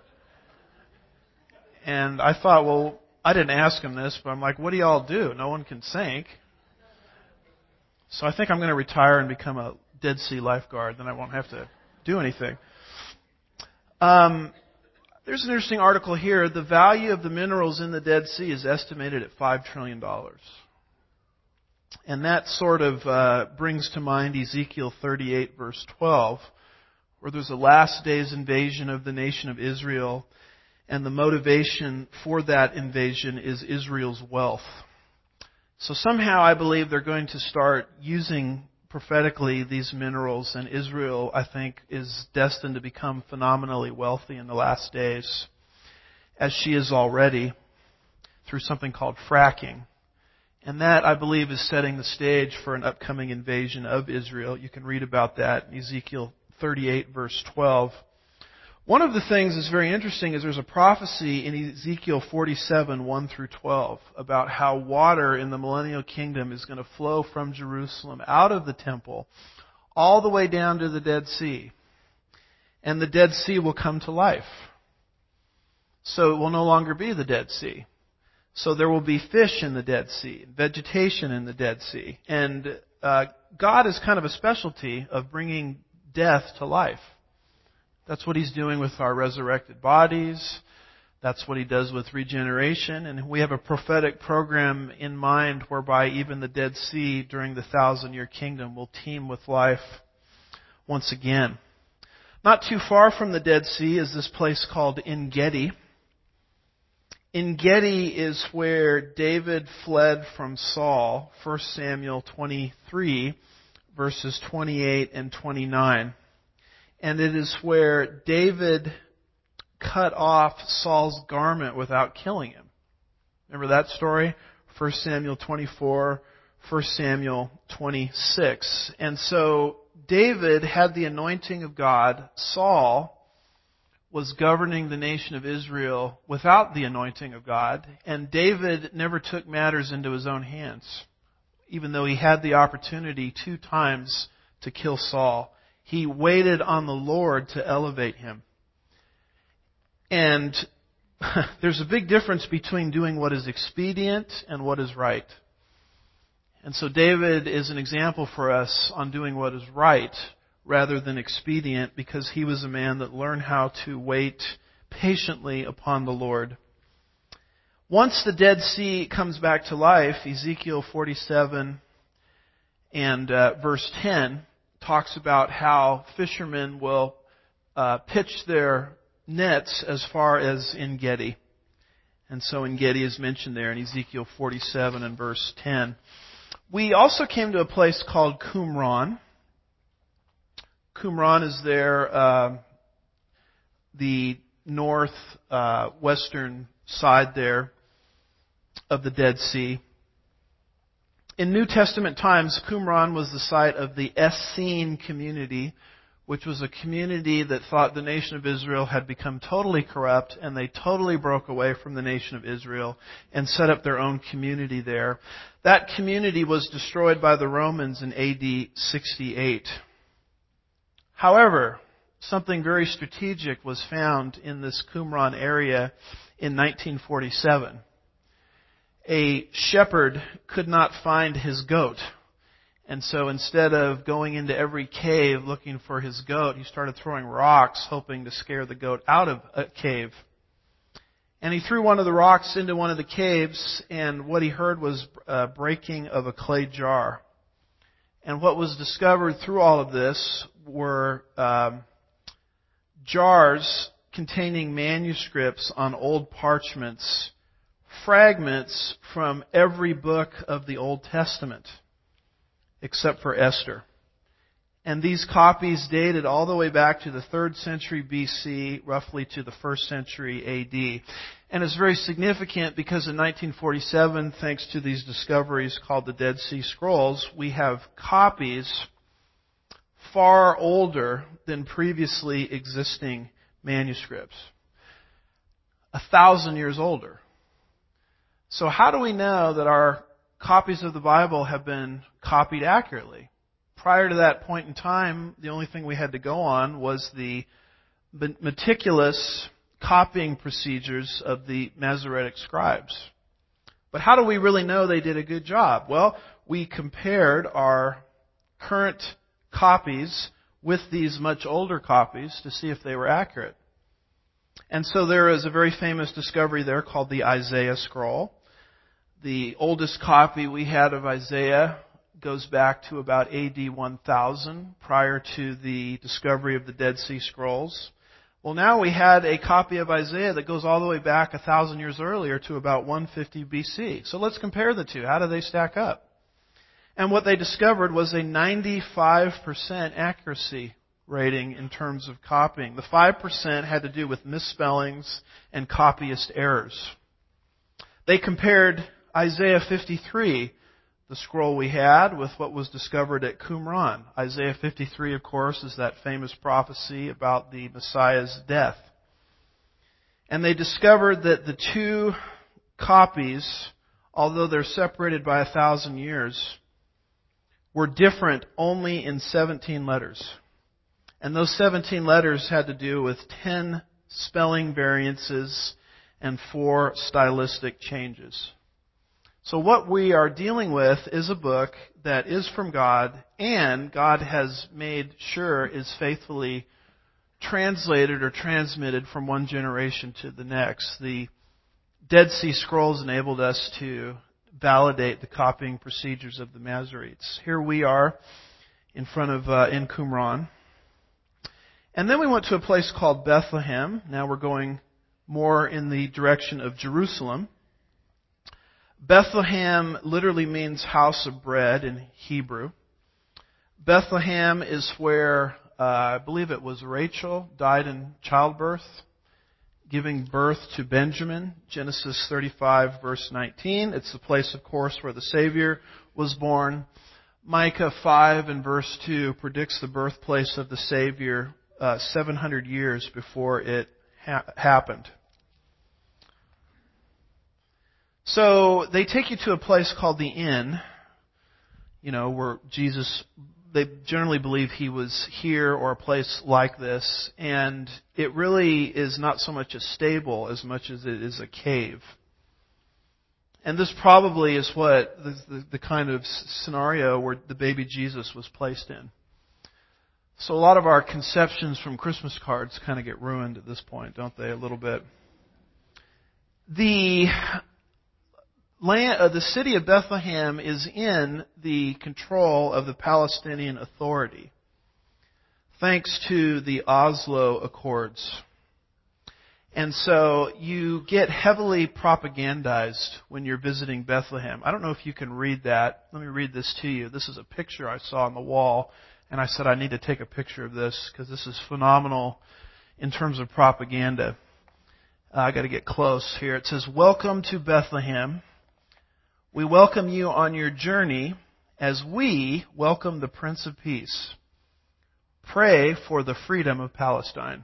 And I thought, well, I didn't ask him this, but I'm like, what do y'all do? No one can sink. So I think I'm going to retire and become a Dead Sea lifeguard. Then I won't have to do anything. Um, there's an interesting article here. The value of the minerals in the Dead Sea is estimated at five trillion dollars. And that sort of uh, brings to mind Ezekiel thirty-eight, verse twelve, where there's a last days invasion of the nation of Israel, and the motivation for that invasion is Israel's wealth. So somehow I believe they're going to start using prophetically these minerals, and Israel, I think, is destined to become phenomenally wealthy in the last days, as she is already, through something called fracking. And that, I believe, is setting the stage for an upcoming invasion of Israel. You can read about that in Ezekiel thirty-eight, verse twelve. One of the things that's very interesting is there's a prophecy in Ezekiel forty-seven, one through twelve, about how water in the millennial kingdom is going to flow from Jerusalem out of the temple all the way down to the Dead Sea. And the Dead Sea will come to life. So it will no longer be the Dead Sea. So there will be fish in the Dead Sea, vegetation in the Dead Sea. And uh, God is kind of a specialty of bringing death to life. That's what He's doing with our resurrected bodies. That's what He does with regeneration. And we have a prophetic program in mind whereby even the Dead Sea during the thousand-year kingdom will teem with life once again. Not too far from the Dead Sea is this place called En-Gedi. En-Gedi is where David fled from Saul, First Samuel twenty-three, verses twenty-eight and twenty-nine. And it is where David cut off Saul's garment without killing him. Remember that story? First Samuel twenty-four, First Samuel twenty-six. And so David had the anointing of God. Saul was governing the nation of Israel without the anointing of God. And David never took matters into his own hands, even though he had the opportunity two times to kill Saul. He waited on the Lord to elevate him. And there's a big difference between doing what is expedient and what is right. And so David is an example for us on doing what is right rather than expedient, because he was a man that learned how to wait patiently upon the Lord. Once the Dead Sea comes back to life, Ezekiel forty-seven and uh, verse ten talks about how fishermen will uh, pitch their nets as far as En-Gedi. And so En-Gedi is mentioned there in Ezekiel forty-seven and verse ten. We also came to a place called Qumran. Qumran is there, uh, the north uh, western side there of the Dead Sea. In New Testament times, Qumran was the site of the Essene community, which was a community that thought the nation of Israel had become totally corrupt, and they totally broke away from the nation of Israel and set up their own community there. That community was destroyed by the Romans in A D sixty-eight. However, something very strategic was found in this Qumran area in nineteen forty-seven. A shepherd could not find his goat. And so instead of going into every cave looking for his goat, he started throwing rocks, hoping to scare the goat out of a cave. And he threw one of the rocks into one of the caves, and what he heard was a breaking of a clay jar. And what was discovered through all of this were um, jars containing manuscripts on old parchments, fragments from every book of the Old Testament, except for Esther. And these copies dated all the way back to the third century B C, roughly to the first century A D. And it's very significant because in nineteen forty-seven, thanks to these discoveries called the Dead Sea Scrolls, we have copies far older than previously existing manuscripts. A thousand years older. So how do we know that our copies of the Bible have been copied accurately? Prior to that point in time, the only thing we had to go on was the meticulous copying procedures of the Masoretic scribes. But how do we really know they did a good job? Well, we compared our current copies with these much older copies to see if they were accurate. And so there is a very famous discovery there called the Isaiah Scroll. The oldest copy we had of Isaiah goes back to about A D one thousand, prior to the discovery of the Dead Sea Scrolls. Well, now we had a copy of Isaiah that goes all the way back a thousand years earlier to about one fifty B C. So let's compare the two. How do they stack up? And what they discovered was a ninety-five percent accuracy rating in terms of copying. The five percent had to do with misspellings and copyist errors. They compared Isaiah fifty-three, the scroll we had, with what was discovered at Qumran. Isaiah fifty-three, of course, is that famous prophecy about the Messiah's death. And they discovered that the two copies, although they're separated by a thousand years, were different only in seventeen letters. And those seventeen letters had to do with ten spelling variances and four stylistic changes. So what we are dealing with is a book that is from God, and God has made sure is faithfully translated or transmitted from one generation to the next. The Dead Sea Scrolls enabled us to validate the copying procedures of the Masoretes. Here we are in front of uh, in Qumran. And then we went to a place called Bethlehem. Now we're going more in the direction of Jerusalem. Bethlehem literally means house of bread in Hebrew. Bethlehem is where, uh, I believe it was Rachel, died in childbirth, giving birth to Benjamin. Genesis thirty-five, verse nineteen. It's the place, of course, where the Savior was born. Micah five and verse two predicts the birthplace of the Savior uh, seven hundred years before it ha- happened. So they take you to a place called the Inn, you know, where Jesus, they generally believe he was here or a place like this, and it really is not so much a stable as much as it is a cave. And this probably is what the, the, the kind of scenario where the baby Jesus was placed in. So a lot of our conceptions from Christmas cards kind of get ruined at this point, don't they, a little bit? The land, uh, the city of Bethlehem is in the control of the Palestinian Authority, thanks to the Oslo Accords. And so you get heavily propagandized when you're visiting Bethlehem. I don't know if you can read that. Let me read this to you. This is a picture I saw on the wall, and I said I need to take a picture of this because this is phenomenal in terms of propaganda. Uh, I got to get close here. It says, "Welcome to Bethlehem. We welcome you on your journey as we welcome the Prince of Peace. Pray for the freedom of Palestine."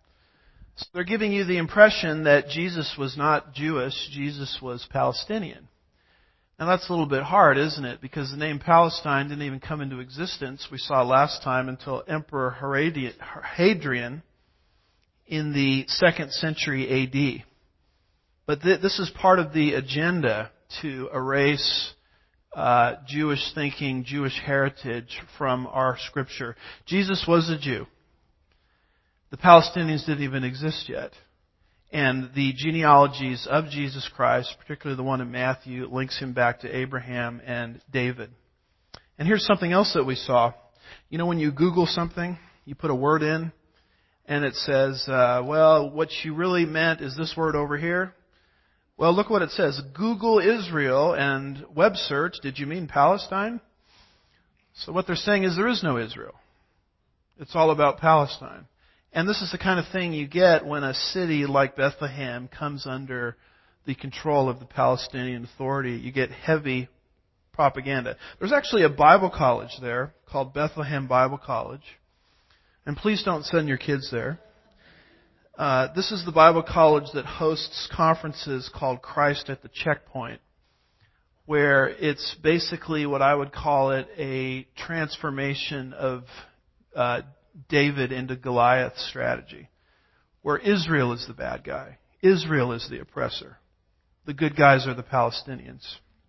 So they're giving you the impression that Jesus was not Jewish, Jesus was Palestinian. Now that's a little bit hard, isn't it? Because the name Palestine didn't even come into existence, we saw last time, until Emperor Hadrian in the second century A D. But th- this is part of the agenda to erase uh, Jewish thinking, Jewish heritage from our scripture. Jesus was a Jew. The Palestinians didn't even exist yet. And the genealogies of Jesus Christ, particularly the one in Matthew, links him back to Abraham and David. And here's something else that we saw. You know, when you Google something, you put a word in, and it says, uh, well, what you really meant is this word over here. Well, look what it says. Google Israel and web search. Did you mean Palestine? So what they're saying is there is no Israel. It's all about Palestine. And this is the kind of thing you get when a city like Bethlehem comes under the control of the Palestinian Authority. You get heavy propaganda. There's actually a Bible college there called Bethlehem Bible College. And please don't send your kids there. Uh, this is the Bible college that hosts conferences called Christ at the Checkpoint, where it's basically what I would call it a transformation of uh, David into Goliath strategy, where Israel is the bad guy. Israel is the oppressor. The good guys are the Palestinians.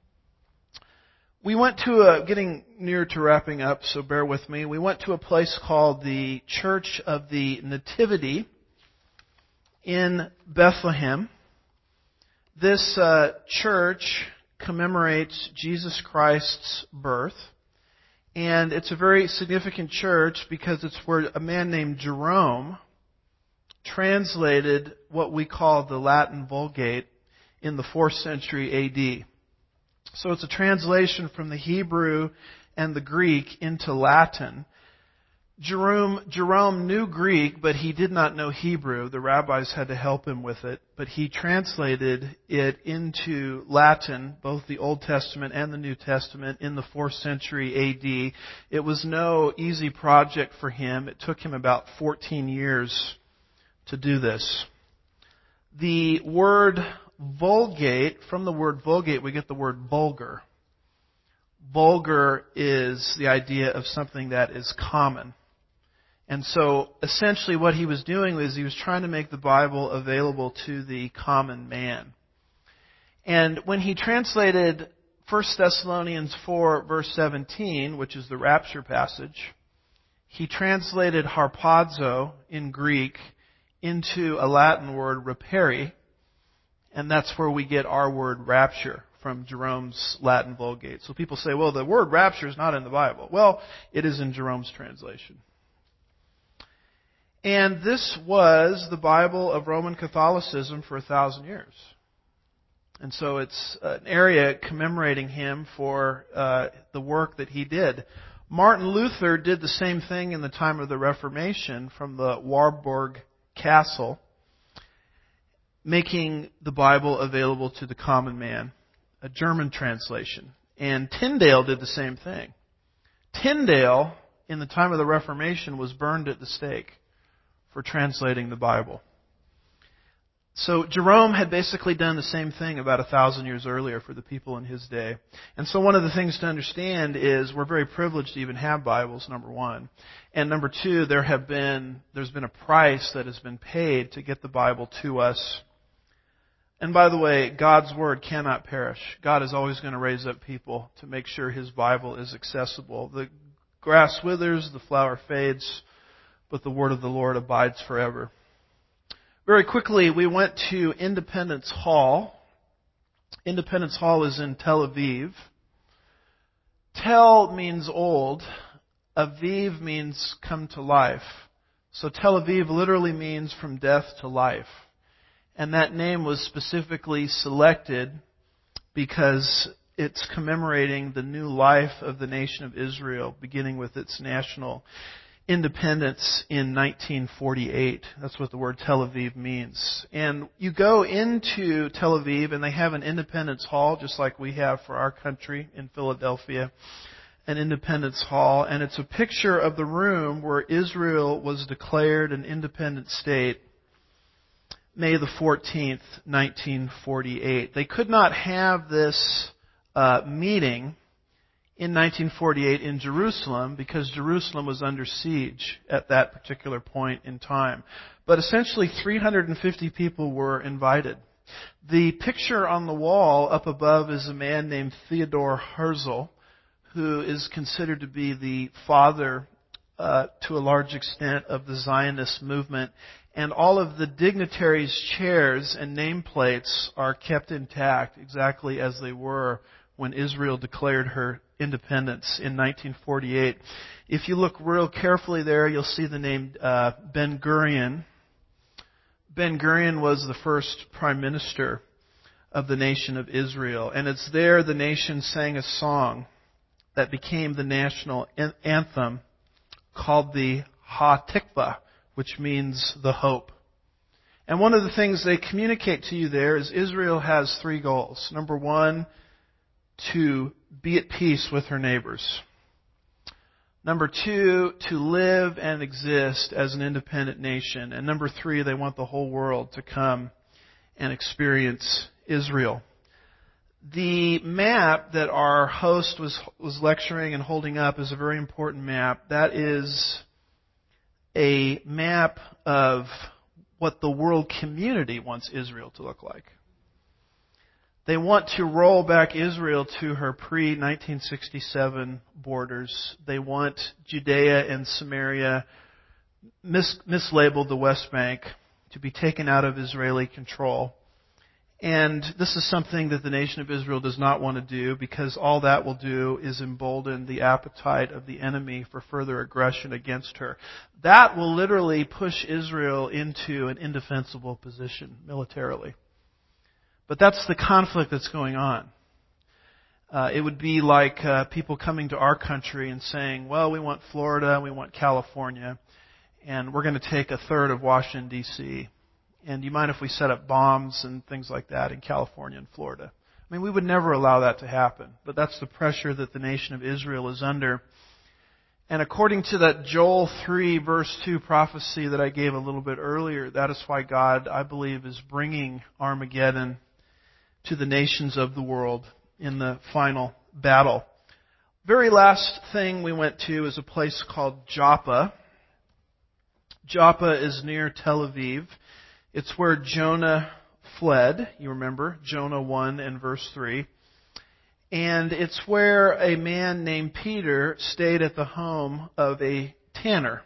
We went to a, getting near to wrapping up, so bear with me. We went to a place called the Church of the Nativity in Bethlehem. This uh, church commemorates Jesus Christ's birth. And it's a very significant church because it's where a man named Jerome translated what we call the Latin Vulgate in the fourth century A D. So it's a translation from the Hebrew and the Greek into Latin. Jerome, Jerome knew Greek, but he did not know Hebrew. The rabbis had to help him with it. But he translated it into Latin, both the Old Testament and the New Testament, in the fourth century A D. It was no easy project for him. It took him about fourteen years to do this. The word Vulgate, from the word Vulgate, we get the word vulgar. Vulgar is the idea of something that is common. And so, essentially what he was doing was he was trying to make the Bible available to the common man. And when he translated First Thessalonians four, verse seventeen, which is the rapture passage, he translated harpazo in Greek into a Latin word rapere, and that's where we get our word rapture from Jerome's Latin Vulgate. So people say, well, the word rapture is not in the Bible. Well, it is in Jerome's translation. And this was the Bible of Roman Catholicism for a thousand years. And so it's an area commemorating him for uh, the work that he did. Martin Luther did the same thing in the time of the Reformation from the Warburg Castle, making the Bible available to the common man, a German translation. And Tyndale did the same thing. Tyndale, in the time of the Reformation, was burned at the stake for translating the Bible. So Jerome had basically done the same thing about a thousand years earlier for the people in his day. And so one of the things to understand is we're very privileged to even have Bibles, number one. And number two, there have been, there's been a price that has been paid to get the Bible to us. And by the way, God's Word cannot perish. God is always going to raise up people to make sure His Bible is accessible. The grass withers, the flower fades, but the Word of the Lord abides forever. Very quickly, we went to Independence Hall. Independence Hall is in Tel Aviv. Tel means old. Aviv means come to life. So Tel Aviv literally means from death to life. And that name was specifically selected because it's commemorating the new life of the nation of Israel, beginning with its national independence in nineteen forty-eight. That's what the word Tel Aviv means. And you go into Tel Aviv and they have an Independence Hall, just like we have for our country in Philadelphia, an Independence Hall. And it's a picture of the room where Israel was declared an independent state May the fourteenth, nineteen forty-eight. They could not have this uh, meeting in nineteen forty-eight in Jerusalem because Jerusalem was under siege at that particular point in time. But essentially three hundred fifty people were invited. The picture on the wall up above is a man named Theodor Herzl, who is considered to be the father uh, to a large extent of the Zionist movement. And all of the dignitaries' chairs and nameplates are kept intact exactly as they were when Israel declared her independence in nineteen forty-eight. If you look real carefully there, you'll see the name uh, Ben Gurion. Ben Gurion was the first prime minister of the nation of Israel. And it's there the nation sang a song that became the national anthem called the Ha-Tikvah, which means the hope. And one of the things they communicate to you there is Israel has three goals. Number one, to be at peace with her neighbors. Number two, to live and exist as an independent nation. And number three, they want the whole world to come and experience Israel. The map that our host was, was lecturing and holding up is a very important map. That is a map of what the world community wants Israel to look like. They want to roll back Israel to her pre nineteen sixty-seven borders. They want Judea and Samaria, mis- mislabeled the West Bank, to be taken out of Israeli control. And this is something that the nation of Israel does not want to do, because all that will do is embolden the appetite of the enemy for further aggression against her. That will literally push Israel into an indefensible position militarily. But that's the conflict that's going on. Uh, it would be like uh, people coming to our country and saying, well, we want Florida, we want California, and we're going to take a third of Washington, D C And do you mind if we set up bombs and things like that in California and Florida? I mean, we would never allow that to happen. But that's the pressure that the nation of Israel is under. And according to that Joel three verse two prophecy that I gave a little bit earlier, that is why God, I believe, is bringing Armageddon to the nations of the world in the final battle. Very last thing we went to is a place called Joppa. Joppa is near Tel Aviv. It's where Jonah fled. You remember Jonah one and verse three. And it's where a man named Peter stayed at the home of a tanner.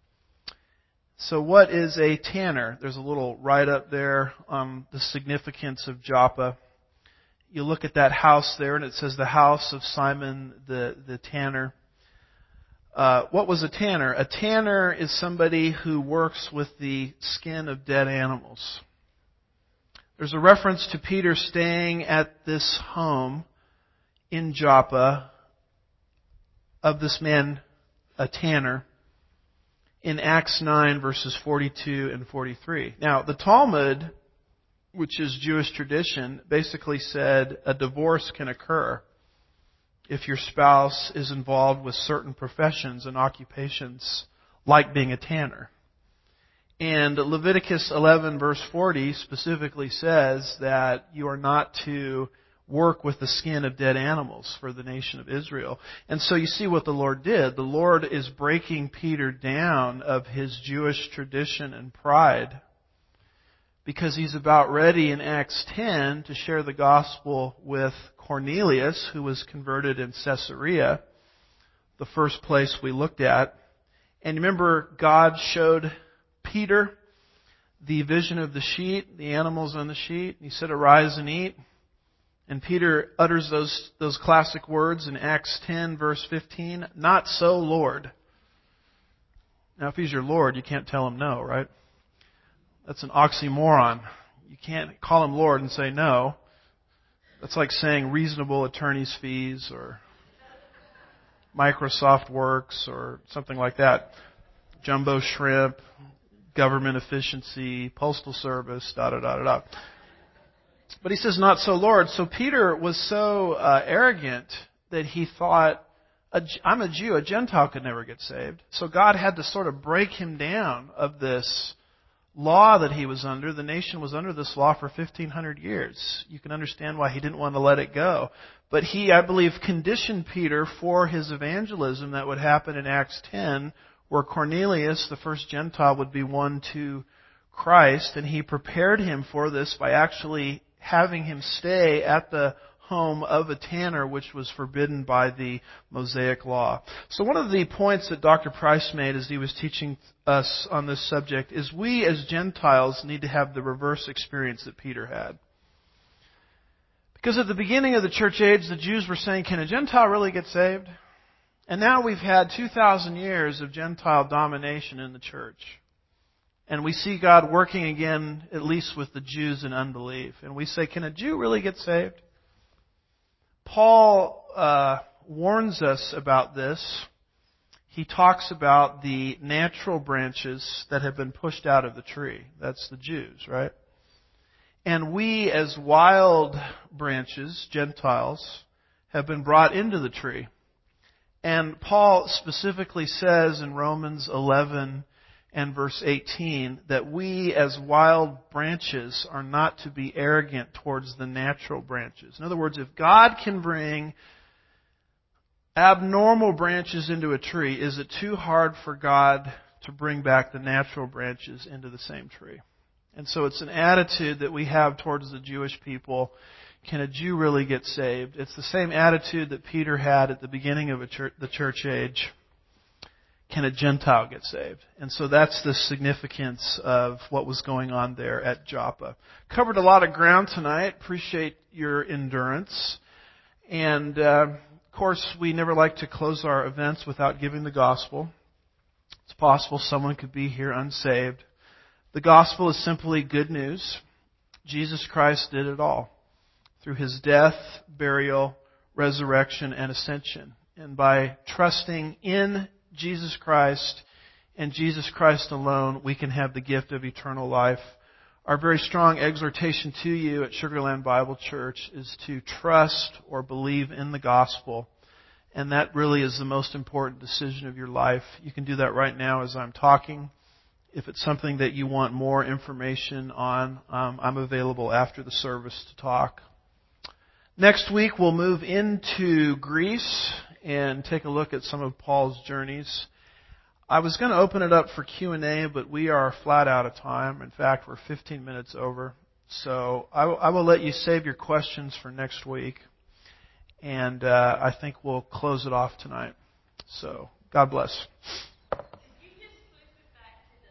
So what is a tanner? There's a little write-up there on the significance of Joppa. You look at that house there, and it says the house of Simon the, the tanner. Uh, what was a tanner? A tanner is somebody who works with the skin of dead animals. There's a reference to Peter staying at this home in Joppa of this man, a tanner, in Acts nine, verses forty-two and forty-three. Now, the Talmud, which is Jewish tradition, basically said a divorce can occur if your spouse is involved with certain professions and occupations, like being a tanner. And Leviticus eleven, verse forty, specifically says that you are not to work with the skin of dead animals for the nation of Israel. And so you see what the Lord did. The Lord is breaking Peter down of his Jewish tradition and pride, because he's about ready in Acts ten to share the gospel with Cornelius, who was converted in Caesarea, the first place we looked at. And remember, God showed Peter the vision of the sheet, the animals on the sheet. He said, "Arise and eat." And Peter utters those, those classic words in Acts ten, verse fifteen, "Not so, Lord." Now, if he's your Lord, you can't tell him no, right? That's an oxymoron. You can't call him Lord and say no. That's like saying reasonable attorney's fees or Microsoft Works or something like that. Jumbo shrimp, government efficiency, postal service, da da da da da. But he says, "Not so, Lord." So Peter was so uh, arrogant that he thought, I'm a Jew, a Gentile could never get saved. So God had to sort of break him down of this law that he was under. The nation was under this law for fifteen hundred years. You can understand why he didn't want to let it go. But he, I believe, conditioned Peter for his evangelism that would happen in Acts ten, where Cornelius, the first Gentile, would be won to Christ. And he prepared him for this by actually having him stay at the home of a tanner, which was forbidden by the Mosaic Law. So one of the points that Doctor Price made as he was teaching us on this subject is we as Gentiles need to have the reverse experience that Peter had. Because at the beginning of the church age, the Jews were saying, can a Gentile really get saved? And now we've had two thousand years of Gentile domination in the church. And we see God working again, at least with the Jews in unbelief. And we say, can a Jew really get saved? Paul uh, warns us about this. He talks about the natural branches that have been pushed out of the tree. That's the Jews, right? And we, as wild branches, Gentiles, have been brought into the tree. And Paul specifically says in Romans eleven and verse eighteen that we, as wild branches, are not to be arrogant towards the natural branches. In other words, if God can bring abnormal branches into a tree, is it too hard for God to bring back the natural branches into the same tree? And so it's an attitude that we have towards the Jewish people. Can a Jew really get saved? It's the same attitude that Peter had at the beginning of a church, the church age. Can a Gentile get saved? And so that's the significance of what was going on there at Joppa. Covered a lot of ground tonight. Appreciate your endurance. And, uh, of course, we never like to close our events without giving the gospel. It's possible someone could be here unsaved. The gospel is simply good news. Jesus Christ did it all through His death, burial, resurrection, and ascension. And by trusting in Jesus Christ and Jesus Christ alone, we can have the gift of eternal life. Our very strong exhortation to you at Sugar Land Bible Church is to trust or believe in the gospel. And that really is the most important decision of your life. You can do that right now as I'm talking. If it's something that you want more information on, um, I'm available after the service to talk. Next week we'll move into Greece and take a look at some of Paul's journeys. I was going to open it up for Q and A, but we are flat out of time. In fact, we're fifteen minutes over. So I, w- I will let you save your questions for next week. And uh, I think we'll close it off tonight. So God bless.